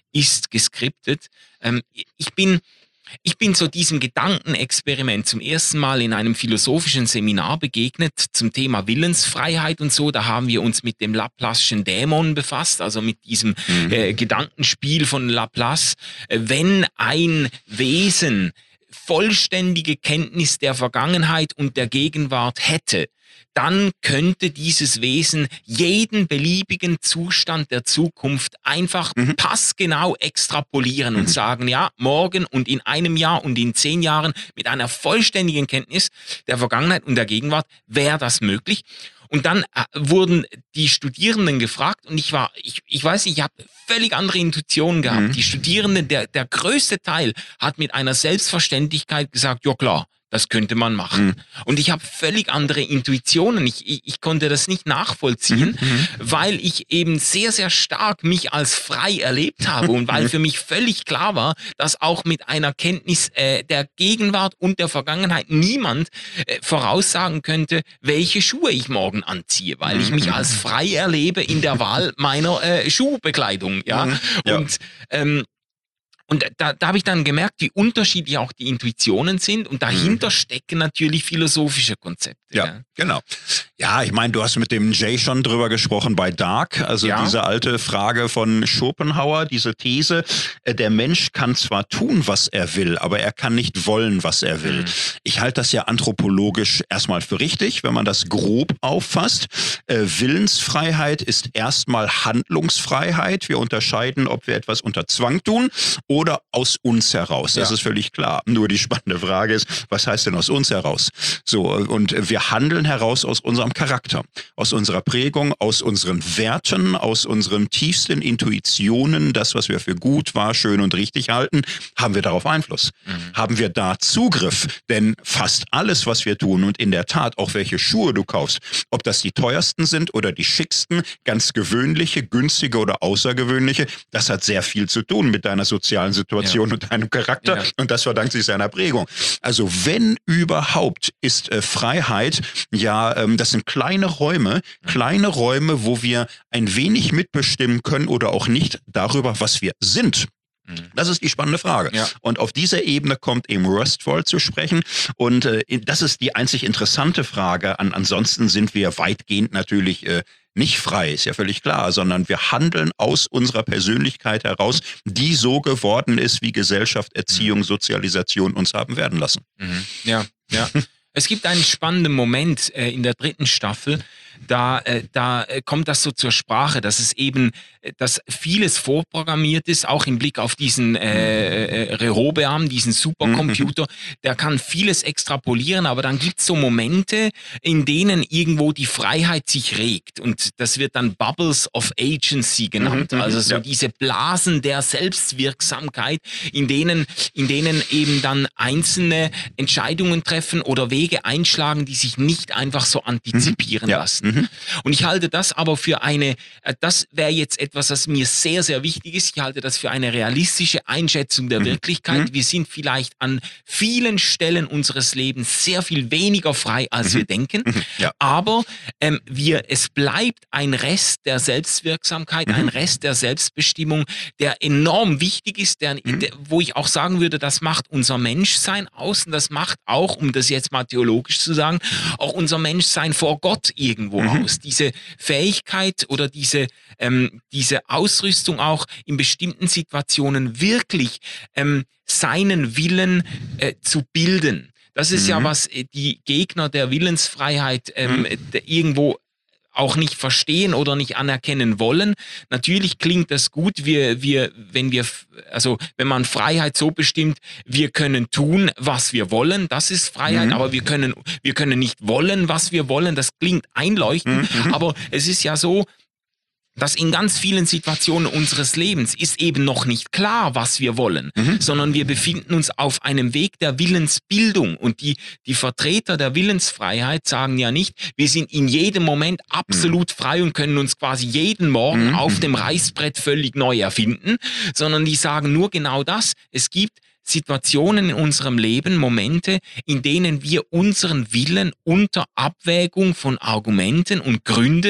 ist geskriptet. Ähm, ich bin Ich bin so diesem Gedankenexperiment zum ersten Mal in einem philosophischen Seminar begegnet zum Thema Willensfreiheit und so. Da haben wir uns mit dem Laplace'schen Dämon befasst, also mit diesem mhm. äh, Gedankenspiel von Laplace. Äh, wenn ein Wesen vollständige Kenntnis der Vergangenheit und der Gegenwart hätte, dann könnte dieses Wesen jeden beliebigen Zustand der Zukunft einfach mhm. passgenau extrapolieren mhm. und sagen, ja, morgen und in einem Jahr und in zehn Jahren mit einer vollständigen Kenntnis der Vergangenheit und der Gegenwart wäre das möglich. Und dann äh, wurden die Studierenden gefragt und ich war, ich, ich weiß nicht, ich habe völlig andere Intuitionen gehabt. Mhm. Die Studierenden, der, der größte Teil hat mit einer Selbstverständlichkeit gesagt, ja klar, das könnte man machen. Mhm. Und ich habe völlig andere Intuitionen. Ich, ich, ich konnte das nicht nachvollziehen, mhm. weil ich eben sehr, sehr stark mich als frei erlebt habe und weil für mich völlig klar war, dass auch mit einer Kenntnis äh, der Gegenwart und der Vergangenheit niemand äh, voraussagen könnte, welche Schuhe ich morgen anziehe, weil ich mich als frei erlebe in der Wahl meiner äh, Schuhbekleidung. Ja? Mhm. Ja. Und ähm, Und da, da habe ich dann gemerkt, wie unterschiedlich auch die Intuitionen sind und dahinter mhm. stecken natürlich philosophische Konzepte. Ja, ja. genau. Ja, ich meine, du hast mit dem Jay schon drüber gesprochen bei Dark, also ja. diese alte Frage von Schopenhauer, diese These, äh, der Mensch kann zwar tun, was er will, aber er kann nicht wollen, was er will. Mhm. Ich halte das ja anthropologisch erstmal für richtig, wenn man das grob auffasst. Äh, Willensfreiheit ist erstmal Handlungsfreiheit. Wir unterscheiden, ob wir etwas unter Zwang tun oder aus uns heraus. Das ja. ist völlig klar. Nur die spannende Frage ist, was heißt denn aus uns heraus? So, und wir handeln heraus aus unserem Charakter, aus unserer Prägung, aus unseren Werten, aus unseren tiefsten Intuitionen, das, was wir für gut, wahr, schön und richtig halten, haben wir darauf Einfluss. Mhm. Haben wir da Zugriff? Denn fast alles, was wir tun und in der Tat auch welche Schuhe du kaufst, ob das die teuersten sind oder die schicksten, ganz gewöhnliche, günstige oder außergewöhnliche, das hat sehr viel zu tun mit deiner sozialen Situation ja. und deinem Charakter ja. und das verdankt sich seiner Prägung. Also wenn überhaupt ist äh, Freiheit, ja, ähm, das sind kleine Räume, kleine Räume, wo wir ein wenig mitbestimmen können oder auch nicht darüber, was wir sind. Das ist die spannende Frage. Ja. Und auf dieser Ebene kommt eben Rustford zu sprechen. Und äh, das ist die einzig interessante Frage. An, ansonsten sind wir weitgehend natürlich äh, nicht frei, ist ja völlig klar, sondern wir handeln aus unserer Persönlichkeit heraus, die so geworden ist, wie Gesellschaft, Erziehung, Sozialisation uns haben werden lassen. Mhm. Ja, ja. Es gibt einen spannenden Moment äh, in der dritten Staffel, da, äh, da äh, kommt das so zur Sprache, dass es eben, äh, dass vieles vorprogrammiert ist, auch im Blick auf diesen äh, äh, Rehoboam, diesen Supercomputer, der kann vieles extrapolieren, aber dann gibt es so Momente, in denen irgendwo die Freiheit sich regt und das wird dann Bubbles of Agency genannt, mhm, also so ja. diese Blasen der Selbstwirksamkeit, in denen, in denen eben dann einzelne Entscheidungen treffen oder Wege einschlagen, die sich nicht einfach so antizipieren mhm. ja. lassen. Mhm. Und ich halte das aber für eine, das wäre jetzt etwas, was mir sehr, sehr wichtig ist. Ich halte das für eine realistische Einschätzung der mhm. Wirklichkeit. Mhm. Wir sind vielleicht an vielen Stellen unseres Lebens sehr viel weniger frei, als mhm. wir denken. Mhm. Ja. Aber ähm, wir, es bleibt ein Rest der Selbstwirksamkeit, mhm. ein Rest der Selbstbestimmung, der enorm wichtig ist, der, mhm. der, wo ich auch sagen würde, das macht unser Menschsein aus und das macht auch, um das jetzt mal theologisch zu sagen, auch unser Menschsein vor Gott irgendwo mhm. aus. Diese Fähigkeit oder diese, ähm, diese Ausrüstung auch in bestimmten Situationen wirklich ähm, seinen Willen äh, zu bilden. Das ist mhm. ja, was die Gegner der Willensfreiheit ähm, mhm. irgendwo auch nicht verstehen oder nicht anerkennen wollen. Natürlich klingt das gut, wir, wir, wenn wir, also wenn man Freiheit so bestimmt, wir können tun, was wir wollen, das ist Freiheit, mhm. aber wir können, wir können nicht wollen, was wir wollen, das klingt einleuchtend, mhm. aber es ist ja so, dass in ganz vielen Situationen unseres Lebens ist eben noch nicht klar, was wir wollen, mhm. sondern wir befinden uns auf einem Weg der Willensbildung. Und die, die Vertreter der Willensfreiheit sagen ja nicht, wir sind in jedem Moment absolut mhm. frei und können uns quasi jeden Morgen mhm. auf dem Reißbrett völlig neu erfinden, sondern die sagen nur genau das. Es gibt Situationen in unserem Leben, Momente, in denen wir unseren Willen unter Abwägung von Argumenten und Gründen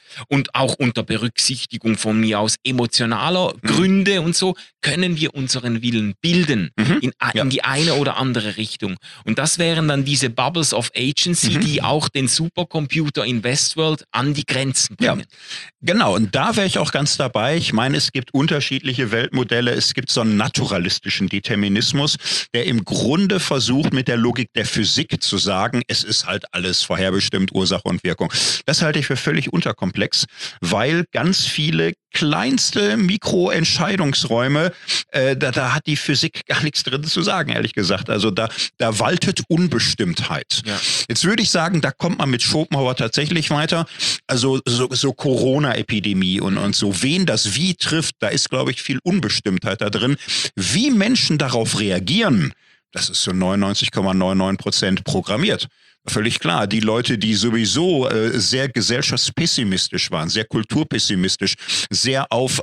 und auch unter Berücksichtigung von mir aus emotionaler mhm. Gründe und so, können wir unseren Willen bilden mhm. in, in ja. die eine oder andere Richtung. Und das wären dann diese Bubbles of Agency, mhm. die auch den Supercomputer in Westworld an die Grenzen bringen. Ja. Genau, und da wäre ich auch ganz dabei. Ich meine, es gibt unterschiedliche Weltmodelle. Es gibt so einen naturalistischen Determinismus, der im Grunde versucht, mit der Logik der Physik zu sagen, es ist halt alles vorherbestimmt, Ursache und Wirkung. Das halte ich für völlig unterkomplex, weil ganz viele kleinste Mikroentscheidungsräume, äh, da, da hat die Physik gar nichts drin zu sagen, ehrlich gesagt. Also da, da waltet Unbestimmtheit. Ja. Jetzt würde ich sagen, da kommt man mit Schopenhauer tatsächlich weiter. Also so, so Corona-Epidemie und, und so, wen das wie trifft, da ist, glaube ich, viel Unbestimmtheit da drin. Wie Menschen darauf reagieren, das ist so neunundneunzig Komma neunundneunzig Prozent programmiert. Völlig klar. Die Leute, die sowieso äh, sehr gesellschaftspessimistisch waren, sehr kulturpessimistisch, sehr auf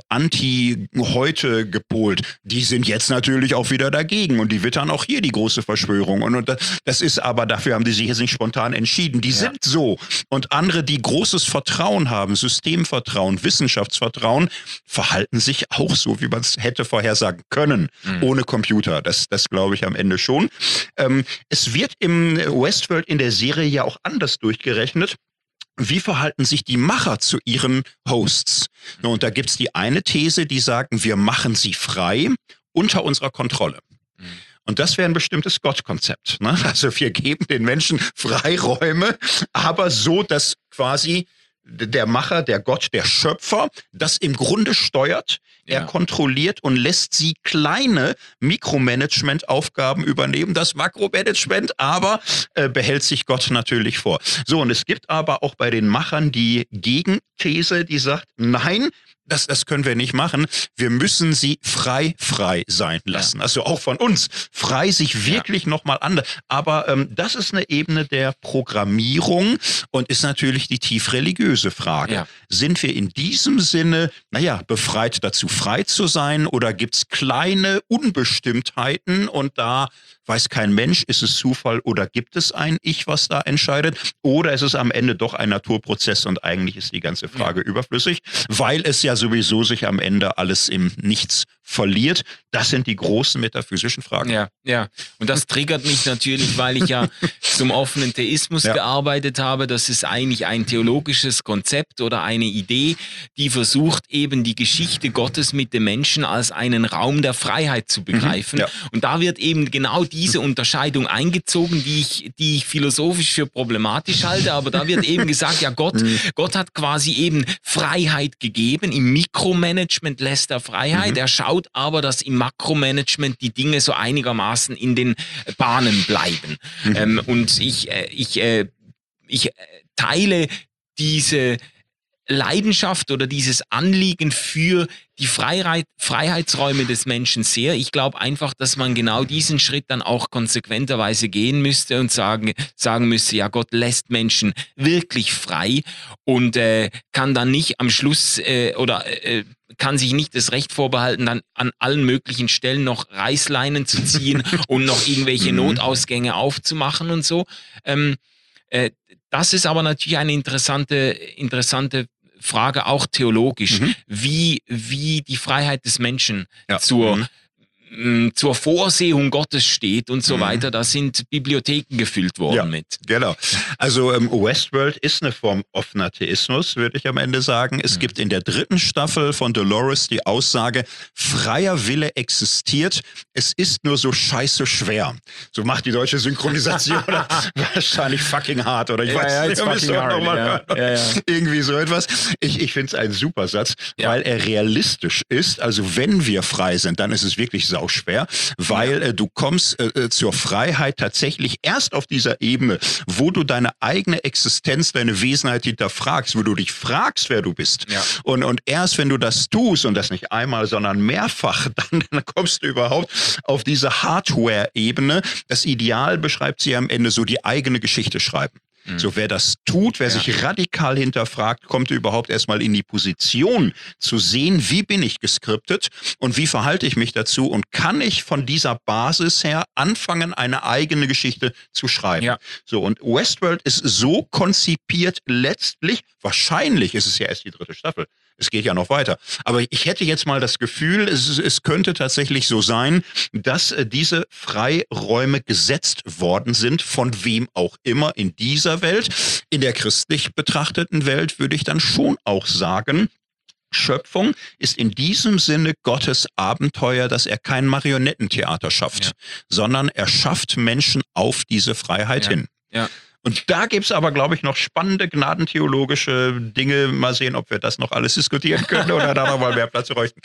Anti-heute gepolt, die sind jetzt natürlich auch wieder dagegen und die wittern auch hier die große Verschwörung. Und, und das ist aber, dafür haben die sich jetzt nicht spontan entschieden. Die ja. sind so. Und andere, die großes Vertrauen haben, Systemvertrauen, Wissenschaftsvertrauen, verhalten sich auch so, wie man es hätte vorhersagen können, mhm. ohne Computer. Das, das glaube ich am Ende schon. Ähm, es wird im Westworld in der Serie ja auch anders durchgerechnet. Wie verhalten sich die Macher zu ihren Hosts? Und da gibt es die eine These, die sagen, wir machen sie frei unter unserer Kontrolle. Mhm. Und das wäre ein bestimmtes Gottkonzept. Ne? Also wir geben den Menschen Freiräume, aber so, dass quasi der Macher, der Gott, der Schöpfer, das im Grunde steuert, er ja. kontrolliert und lässt sie kleine Mikromanagement-Aufgaben übernehmen, das Makromanagement, aber äh, behält sich Gott natürlich vor. So, und es gibt aber auch bei den Machern die Gegenthese, die sagt, nein, Das, das können wir nicht machen. Wir müssen sie frei, frei sein lassen. Ja. Also auch von uns. Frei sich wirklich ja. nochmal an. Aber ähm, das ist eine Ebene der Programmierung und ist natürlich die tief religiöse Frage. Ja. Sind wir in diesem Sinne, naja, befreit dazu, frei zu sein? Oder gibt's kleine Unbestimmtheiten und da weiß kein Mensch, ist es Zufall oder gibt es ein Ich, was da entscheidet? Oder ist es am Ende doch ein Naturprozess und eigentlich ist die ganze Frage ja. überflüssig, weil es ja sowieso sich am Ende alles im Nichts verliert. Das sind die großen metaphysischen Fragen. Ja, ja. Und das triggert mich natürlich, weil ich ja zum offenen Theismus ja. gearbeitet habe. Das ist eigentlich ein theologisches Konzept oder eine Idee, die versucht eben die Geschichte Gottes mit dem Menschen als einen Raum der Freiheit zu begreifen. Mhm. Ja. Und da wird eben genau diese Unterscheidung eingezogen, die ich, die ich philosophisch für problematisch halte. Aber da wird eben gesagt, ja Gott, mhm. Gott hat quasi eben Freiheit gegeben. Im Mikromanagement lässt er Freiheit. Mhm. Er schaut aber, dass im Makromanagement die Dinge so einigermaßen in den Bahnen bleiben. Mhm. Ähm, und ich, äh, ich, äh, ich teile diese Leidenschaft oder dieses Anliegen für die Freiheit, Freiheitsräume des Menschen sehr. Ich glaube einfach, dass man genau diesen Schritt dann auch konsequenterweise gehen müsste und sagen, sagen müsste, ja, Gott lässt Menschen wirklich frei und äh, kann dann nicht am Schluss äh, oder äh, kann sich nicht das Recht vorbehalten, dann an allen möglichen Stellen noch Reißleinen zu ziehen und noch irgendwelche Notausgänge aufzumachen und so. Ähm, äh, das ist aber natürlich eine interessante, interessante Frage, auch theologisch, mhm. wie, wie die Freiheit des Menschen ja. zur, mhm. mh, zur Vorsehung Gottes steht und so mhm. weiter. Da sind Bibliotheken gefüllt worden ja, mit. Genau. Also ähm, Westworld ist eine Form offener Theismus, würde ich am Ende sagen. Es mhm. gibt in der dritten Staffel von Dolores die Aussage, freier Wille existiert, es ist nur so scheiße schwer. So macht die deutsche Synchronisation wahrscheinlich fucking hart oder ich ja, weiß ja, nicht, fucking hard, ja. Ja, ja. irgendwie so etwas. Ich, ich finde es ein super Satz, ja. weil er realistisch ist. Also wenn wir frei sind, dann ist es wirklich sauschwer, weil ja. äh, du kommst äh, zur Freiheit tatsächlich erst auf dieser Ebene, wo du deine eigene Existenz, deine Wesenheit hinterfragst, wo du dich fragst, wer du bist. Ja. Und, und erst wenn du das tust, und das nicht einmal, sondern mehrfach, dann, dann kommst du überhaupt auf diese Hardware-Ebene. Das Ideal beschreibt sie am Ende so, die eigene Geschichte schreiben. Mhm. So, wer das tut, wer ja. sich radikal hinterfragt, kommt überhaupt erstmal in die Position zu sehen, wie bin ich geskriptet und wie verhalte ich mich dazu und kann ich von dieser Basis her anfangen, eine eigene Geschichte zu schreiben. Ja. So, und Westworld ist so konzipiert letztlich, wahrscheinlich ist es ja erst die dritte Staffel, es geht ja noch weiter. Aber ich hätte jetzt mal das Gefühl, es, es könnte tatsächlich so sein, dass äh, diese Freiräume gesetzt worden sind, von wem auch immer in dieser Welt. In der christlich betrachteten Welt würde ich dann schon auch sagen, Schöpfung ist in diesem Sinne Gottes Abenteuer, dass er kein Marionettentheater schafft, ja. sondern er schafft Menschen auf diese Freiheit ja. hin. Ja. Und da gibt's aber, glaube ich, noch spannende gnadentheologische Dinge. Mal sehen, ob wir das noch alles diskutieren können oder da noch mal mehr Platz bräuchten.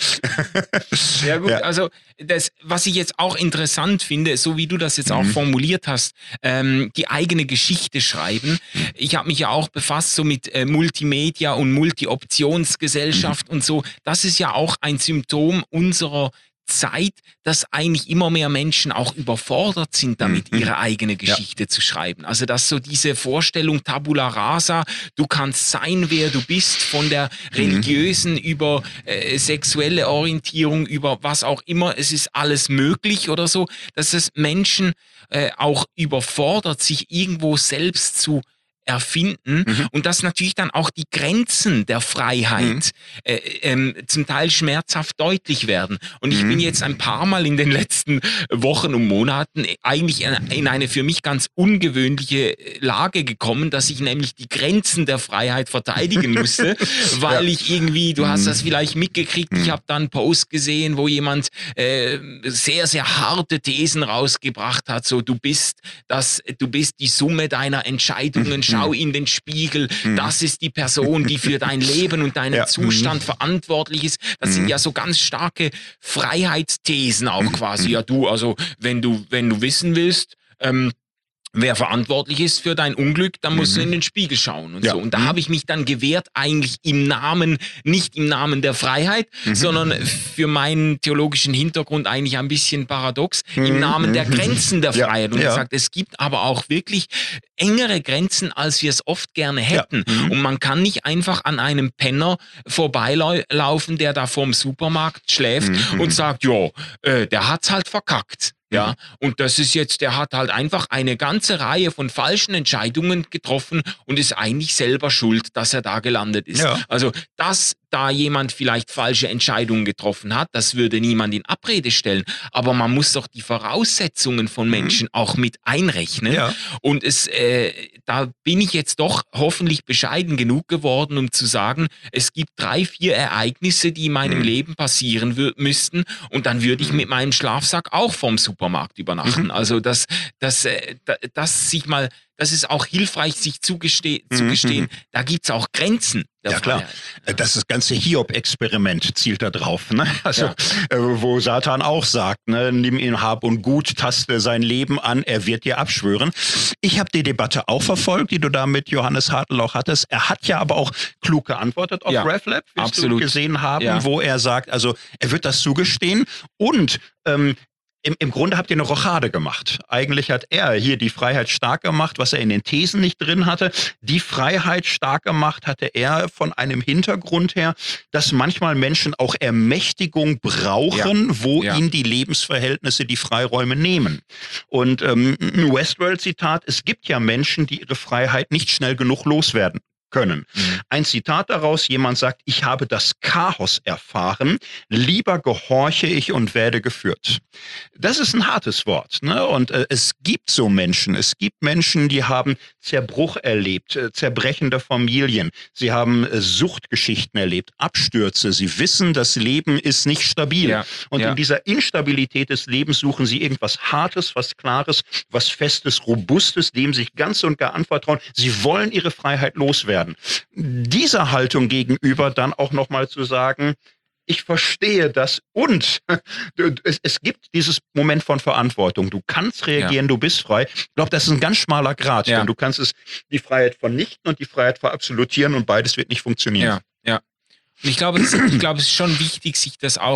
Ja gut, ja. also das, was ich jetzt auch interessant finde, so wie du das jetzt auch mhm. formuliert hast, ähm, die eigene Geschichte schreiben. Ich habe mich ja auch befasst so mit äh, Multimedia und Multi-Optionsgesellschaft mhm. und so. Das ist ja auch ein Symptom unserer Zeit, dass eigentlich immer mehr Menschen auch überfordert sind damit, mhm. ihre eigene Geschichte ja. zu schreiben. Also dass so diese Vorstellung Tabula Rasa, du kannst sein, wer du bist, von der religiösen mhm. über äh, sexuelle Orientierung, über was auch immer, es ist alles möglich oder so, dass es Menschen äh, auch überfordert, sich irgendwo selbst zu erfinden mhm. und dass natürlich dann auch die Grenzen der Freiheit mhm. äh, ähm, zum Teil schmerzhaft deutlich werden. Und ich mhm. bin jetzt ein paar Mal in den letzten Wochen und Monaten eigentlich in, in eine für mich ganz ungewöhnliche Lage gekommen, dass ich nämlich die Grenzen der Freiheit verteidigen musste, weil ja. ich irgendwie, du mhm. hast das vielleicht mitgekriegt, mhm. ich habe da einen Post gesehen, wo jemand äh, sehr, sehr harte Thesen rausgebracht hat, so du bist das, du bist die Summe deiner Entscheidungen, mhm. schau in den Spiegel, mhm. das ist die Person, die für dein Leben und deinen ja. Zustand mhm. verantwortlich ist. Das mhm. sind ja so ganz starke Freiheitsthesen auch quasi. Ja, du, also wenn du, wenn du wissen willst, ähm, wer verantwortlich ist für dein Unglück, dann musst mhm. du in den Spiegel schauen und ja. so. Und da mhm. habe ich mich dann gewehrt, eigentlich im Namen, nicht im Namen der Freiheit, mhm. sondern für meinen theologischen Hintergrund eigentlich ein bisschen paradox, mhm. im Namen der Grenzen der Freiheit. Ja. Und ja. gesagt, es gibt aber auch wirklich engere Grenzen, als wir es oft gerne hätten. Ja. Mhm. Und man kann nicht einfach an einem Penner vorbeilaufen, der da vorm Supermarkt schläft mhm. und sagt, ja, äh, der hat's halt verkackt. Ja, und das ist jetzt, der hat halt einfach eine ganze Reihe von falschen Entscheidungen getroffen und ist eigentlich selber schuld, dass er da gelandet ist. Ja. Also, dass da jemand vielleicht falsche Entscheidungen getroffen hat, das würde niemand in Abrede stellen. Aber man muss doch die Voraussetzungen von Menschen mhm. auch mit einrechnen. Ja. Und es, äh, da bin ich jetzt doch hoffentlich bescheiden genug geworden, um zu sagen, es gibt drei, vier Ereignisse, die in meinem mhm. Leben passieren wür- müssten. Und dann würde ich mit meinem Schlafsack auch vom Supermarkt übernachten. Mhm. Also, das, das, äh, das sich mal, das ist auch hilfreich, sich zugeste- mhm. zu gestehen, da gibt's auch Grenzen. Ja, klar. Das, das ganze Hiob-Experiment zielt da drauf, ne? Also, ja. äh, wo Satan auch sagt, ne, nimm ihn Hab und Gut, taste sein Leben an, er wird dir abschwören. Ich habe die Debatte auch verfolgt, die du da mit Johannes Hartl hattest. Er hat ja aber auch klug geantwortet auf ja, RevLab, wie du gesehen haben, ja. wo er sagt, also er wird das zugestehen und ähm, Im, Im Grunde habt ihr eine Rochade gemacht. Eigentlich hat er hier die Freiheit stark gemacht, was er in den Thesen nicht drin hatte. Die Freiheit stark gemacht hatte er von einem Hintergrund her, dass manchmal Menschen auch Ermächtigung brauchen, ja. wo ja. ihnen die Lebensverhältnisse die Freiräume nehmen. Und ähm, ein Westworld-Zitat, es gibt ja Menschen, die ihre Freiheit nicht schnell genug loswerden können. Mhm. Ein Zitat daraus, jemand sagt, ich habe das Chaos erfahren, lieber gehorche ich und werde geführt. Das ist ein hartes Wort, ne? Und äh, es gibt so Menschen, es gibt Menschen, die haben Zerbruch erlebt, äh, zerbrechende Familien, sie haben äh, Suchtgeschichten erlebt, Abstürze, sie wissen, das Leben ist nicht stabil. Ja. Und ja. in dieser Instabilität des Lebens suchen sie irgendwas Hartes, was Klares, was Festes, Robustes, dem sich ganz und gar anvertrauen. Sie wollen ihre Freiheit loswerden. Dieser Haltung gegenüber dann auch nochmal zu sagen, ich verstehe das und es, es gibt dieses Moment von Verantwortung. Du kannst reagieren, ja. du bist frei. Ich glaube, das ist ein ganz schmaler Grat. Ja. Denn du kannst es die Freiheit vernichten und die Freiheit verabsolutieren und beides wird nicht funktionieren. Ja, ja. Und ich glaube, es, ich glaube, es ist schon wichtig, sich das auch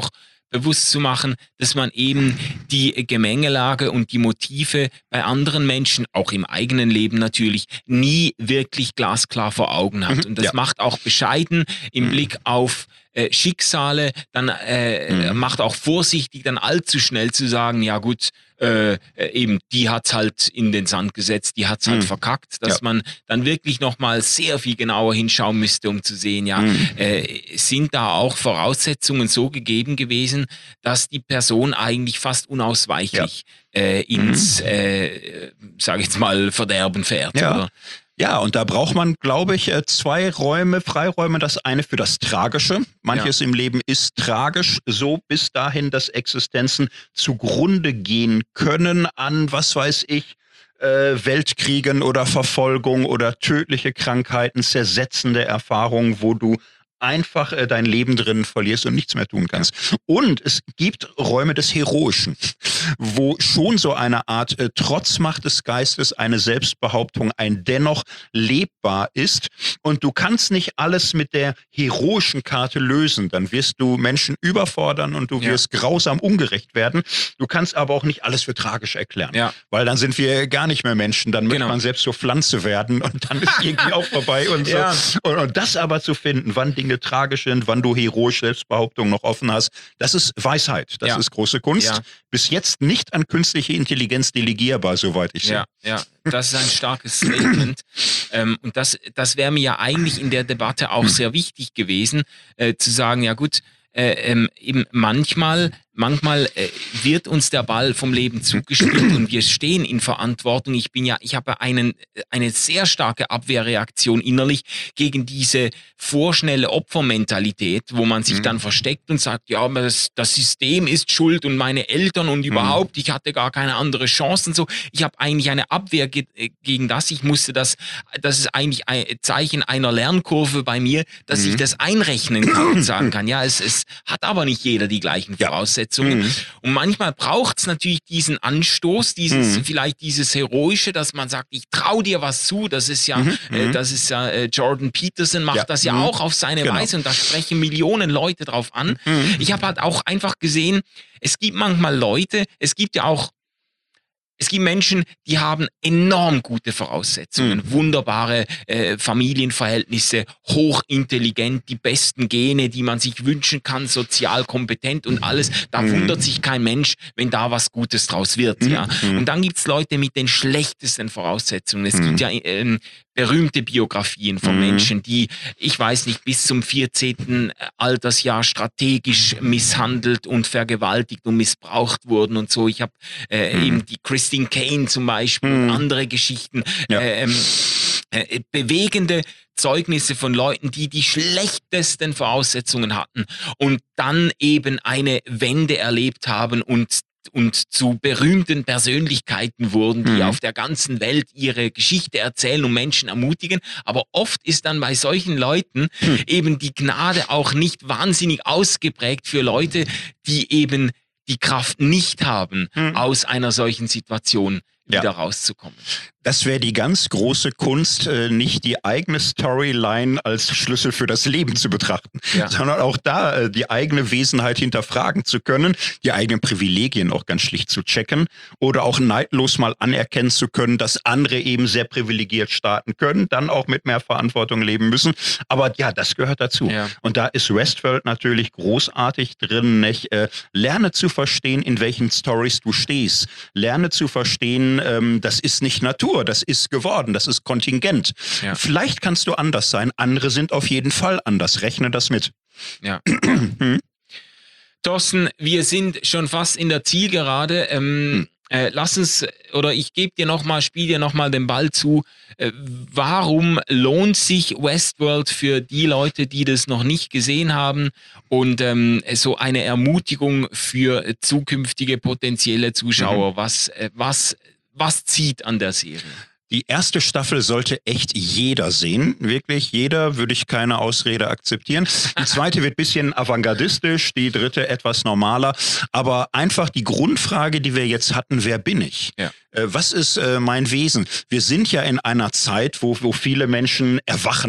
bewusst zu machen, dass man eben die Gemengelage und die Motive bei anderen Menschen, auch im eigenen Leben natürlich, nie wirklich glasklar vor Augen hat. Mhm, und das ja. macht auch bescheiden im Mhm. Blick auf äh, Schicksale, dann äh, Mhm. macht auch vorsichtig, dann allzu schnell zu sagen, ja gut, äh, eben, die hat's halt in den Sand gesetzt, die hat's halt Mhm. verkackt, dass Ja. man dann wirklich nochmal sehr viel genauer hinschauen müsste, um zu sehen, ja, Mhm. äh, sind da auch Voraussetzungen so gegeben gewesen, dass die Person eigentlich fast unausweichlich äh, ins, Mhm. äh, sage ich jetzt mal, Verderben fährt, Ja. oder? Ja, und da braucht man, glaube ich, äh, zwei Räume, Freiräume. Das eine für das Tragische. Manches im Leben ist tragisch, so bis dahin, dass Existenzen zugrunde gehen können an, was weiß ich, äh, Weltkriegen oder Verfolgung oder tödliche Krankheiten, zersetzende Erfahrungen, wo du einfach äh, dein Leben drin verlierst und nichts mehr tun kannst. Und es gibt Räume des Heroischen, wo schon so eine Art äh, Trotzmacht des Geistes, eine Selbstbehauptung, ein dennoch lebbar ist. Und du kannst nicht alles mit der heroischen Karte lösen. Dann wirst du Menschen überfordern und du Ja. wirst grausam ungerecht werden. Du kannst aber auch nicht alles für tragisch erklären. Ja. Weil dann sind wir gar nicht mehr Menschen. Dann möchte Genau. man selbst zur Pflanze werden und dann ist irgendwie auch vorbei und so. Ja. Und, und das aber zu finden, wann Dinge tragisch sind, wann du heroisch Selbstbehauptung noch offen hast, das ist Weisheit. Das Ja. ist große Kunst. Ja. Bis jetzt nicht an künstliche Intelligenz delegierbar, soweit ich sehe. Ja, ja, das ist ein starkes Statement. ähm, und das, das wäre mir ja eigentlich in der Debatte auch sehr wichtig gewesen, äh, zu sagen, ja gut, äh, ähm, eben manchmal, manchmal äh, wird uns der Ball vom Leben zugespielt und wir stehen in Verantwortung. Ich bin ja, ich habe einen, eine sehr starke Abwehrreaktion innerlich gegen diese vorschnelle Opfermentalität, wo man sich Mhm. dann versteckt und sagt, ja, das, das System ist schuld und meine Eltern und überhaupt, ich hatte gar keine andere Chance und so. Ich habe eigentlich eine Abwehr ge gegen das. Ich musste das, das ist eigentlich ein Zeichen einer Lernkurve bei mir, dass Mhm. ich das einrechnen kann und sagen kann, ja, es, es hat aber nicht jeder die gleichen Ja. Voraussetzungen. Mhm. Und manchmal braucht es natürlich diesen Anstoß, dieses, Mhm. vielleicht dieses Heroische, dass man sagt, ich trau dir was zu. Das ist ja, Mhm. äh, Mhm. das ist ja, äh, Jordan Peterson macht Ja. das ja Mhm. auch auf seine Genau. Weise und da sprechen Millionen Leute drauf an. Mhm. Ich habe halt auch einfach gesehen, es gibt manchmal Leute, es gibt ja auch Es gibt Menschen, die haben enorm gute Voraussetzungen, Mhm. wunderbare äh, Familienverhältnisse, hochintelligent, die besten Gene, die man sich wünschen kann, sozial kompetent und alles. Da Mhm. wundert sich kein Mensch, wenn da was Gutes draus wird. Mhm. Ja. Mhm. Und dann gibt's Leute mit den schlechtesten Voraussetzungen. Es Mhm. gibt ja ähm, berühmte Biografien von Mhm. Menschen, die, ich weiß nicht, bis zum vierzehnten Altersjahr strategisch misshandelt und vergewaltigt und missbraucht wurden und so. Ich habe äh, Mhm. eben die Christine Kane zum Beispiel Mhm. und andere Geschichten, Ja. äh, ähm, äh, bewegende Zeugnisse von Leuten, die die schlechtesten Voraussetzungen hatten und dann eben eine Wende erlebt haben und und zu berühmten Persönlichkeiten wurden, die Mhm. auf der ganzen Welt ihre Geschichte erzählen und Menschen ermutigen. Aber oft ist dann bei solchen Leuten Mhm. eben die Gnade auch nicht wahnsinnig ausgeprägt für Leute, die eben die Kraft nicht haben, Mhm. aus einer solchen Situation Ja. wieder rauszukommen. Das wäre die ganz große Kunst, äh, nicht die eigene Storyline als Schlüssel für das Leben zu betrachten, Ja. sondern auch da äh, die eigene Wesenheit hinterfragen zu können, die eigenen Privilegien auch ganz schlicht zu checken oder auch neidlos mal anerkennen zu können, dass andere eben sehr privilegiert starten können, dann auch mit mehr Verantwortung leben müssen. Aber ja, das gehört dazu. Ja. Und da ist Westworld natürlich großartig drin. Nicht? Äh, lerne zu verstehen, in welchen Stories du stehst. Lerne zu verstehen, ähm, das ist nicht Natur. Das ist geworden, das ist Kontingent. Ja. Vielleicht kannst du anders sein, andere sind auf jeden Fall anders. Rechne das mit. Ja. Thorsten, wir sind schon fast in der Zielgerade. Ähm, Hm. äh, lass uns, oder ich gebe dir nochmal, spiel dir nochmal den Ball zu. Äh, warum lohnt sich Westworld für die Leute, die das noch nicht gesehen haben? Und ähm, so eine Ermutigung für äh, zukünftige potenzielle Zuschauer. Mhm. Was, äh, was, was zieht an der Serie? Die erste Staffel sollte echt jeder sehen. Wirklich jeder, würde ich keine Ausrede akzeptieren. Die zweite wird ein bisschen avantgardistisch, die dritte etwas normaler. Aber einfach die Grundfrage, die wir jetzt hatten, wer bin ich? Ja. Äh, was ist äh, mein Wesen? Wir sind ja in einer Zeit, wo, wo viele Menschen Erwachen haben.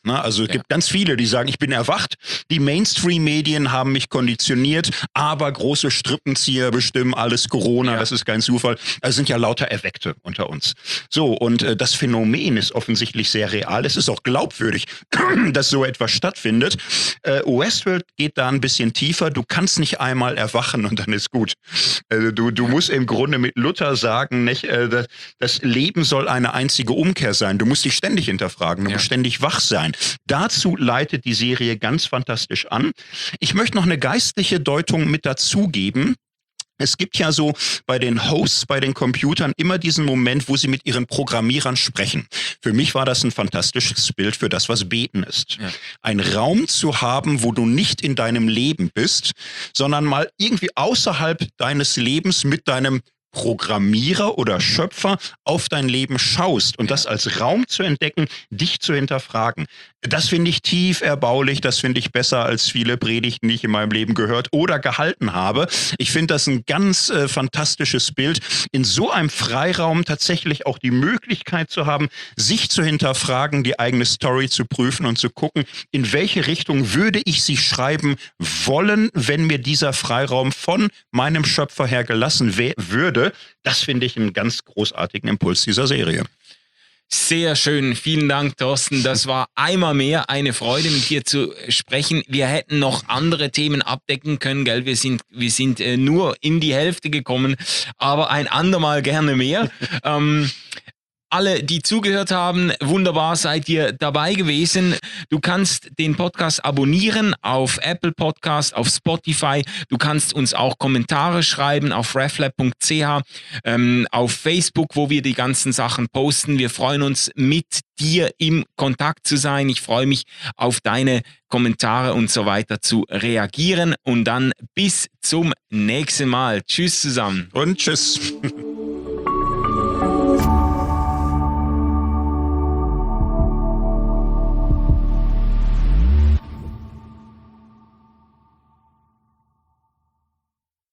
Ne? Also es Ja. gibt ganz viele, die sagen, ich bin erwacht, die Mainstream-Medien haben mich konditioniert, aber große Strippenzieher bestimmen alles Corona, Ja. das ist kein Zufall. Also sind ja lauter Erweckte unter uns. So, und äh, das Phänomen ist offensichtlich sehr real. Es ist auch glaubwürdig, dass so etwas stattfindet. Äh, Westworld geht da ein bisschen tiefer. Du kannst nicht einmal erwachen und dann ist gut. Also du, du musst im Grunde mit Luther sagen, nicht, äh, das, das Leben soll eine einzige Umkehr sein. Du musst dich ständig hinterfragen, du Ja. musst ständig wach sein. Dazu leitet die Serie ganz fantastisch an. Ich möchte noch eine geistliche Deutung mit dazugeben. Es gibt ja so bei den Hosts, bei den Computern immer diesen Moment, wo sie mit ihren Programmierern sprechen. Für mich war das ein fantastisches Bild für das, was Beten ist. Ja. Ein Raum zu haben, wo du nicht in deinem Leben bist, sondern mal irgendwie außerhalb deines Lebens mit deinem Programmierer oder Schöpfer auf dein Leben schaust und das als Raum zu entdecken, dich zu hinterfragen. Das finde ich tief erbaulich, das finde ich besser als viele Predigten, die ich in meinem Leben gehört oder gehalten habe. Ich finde das ein ganz äh, fantastisches Bild, in so einem Freiraum tatsächlich auch die Möglichkeit zu haben, sich zu hinterfragen, die eigene Story zu prüfen und zu gucken, in welche Richtung würde ich sie schreiben wollen, wenn mir dieser Freiraum von meinem Schöpfer her gelassen wär, würde. Das finde ich einen ganz großartigen Impuls dieser Serie. Sehr schön, vielen Dank, Thorsten. Das war einmal mehr eine Freude, mit dir zu sprechen. Wir hätten noch andere Themen abdecken können, gell? Wir sind, wir sind äh, nur in die Hälfte gekommen, aber ein andermal gerne mehr. ähm, Alle, die zugehört haben, wunderbar seid ihr dabei gewesen. Du kannst den Podcast abonnieren auf Apple Podcast, auf Spotify. Du kannst uns auch Kommentare schreiben auf reflab punkt c h, ähm, auf Facebook, wo wir die ganzen Sachen posten. Wir freuen uns, mit dir im Kontakt zu sein. Ich freue mich auf deine Kommentare und so weiter zu reagieren. Und dann bis zum nächsten Mal. Tschüss zusammen. Und tschüss.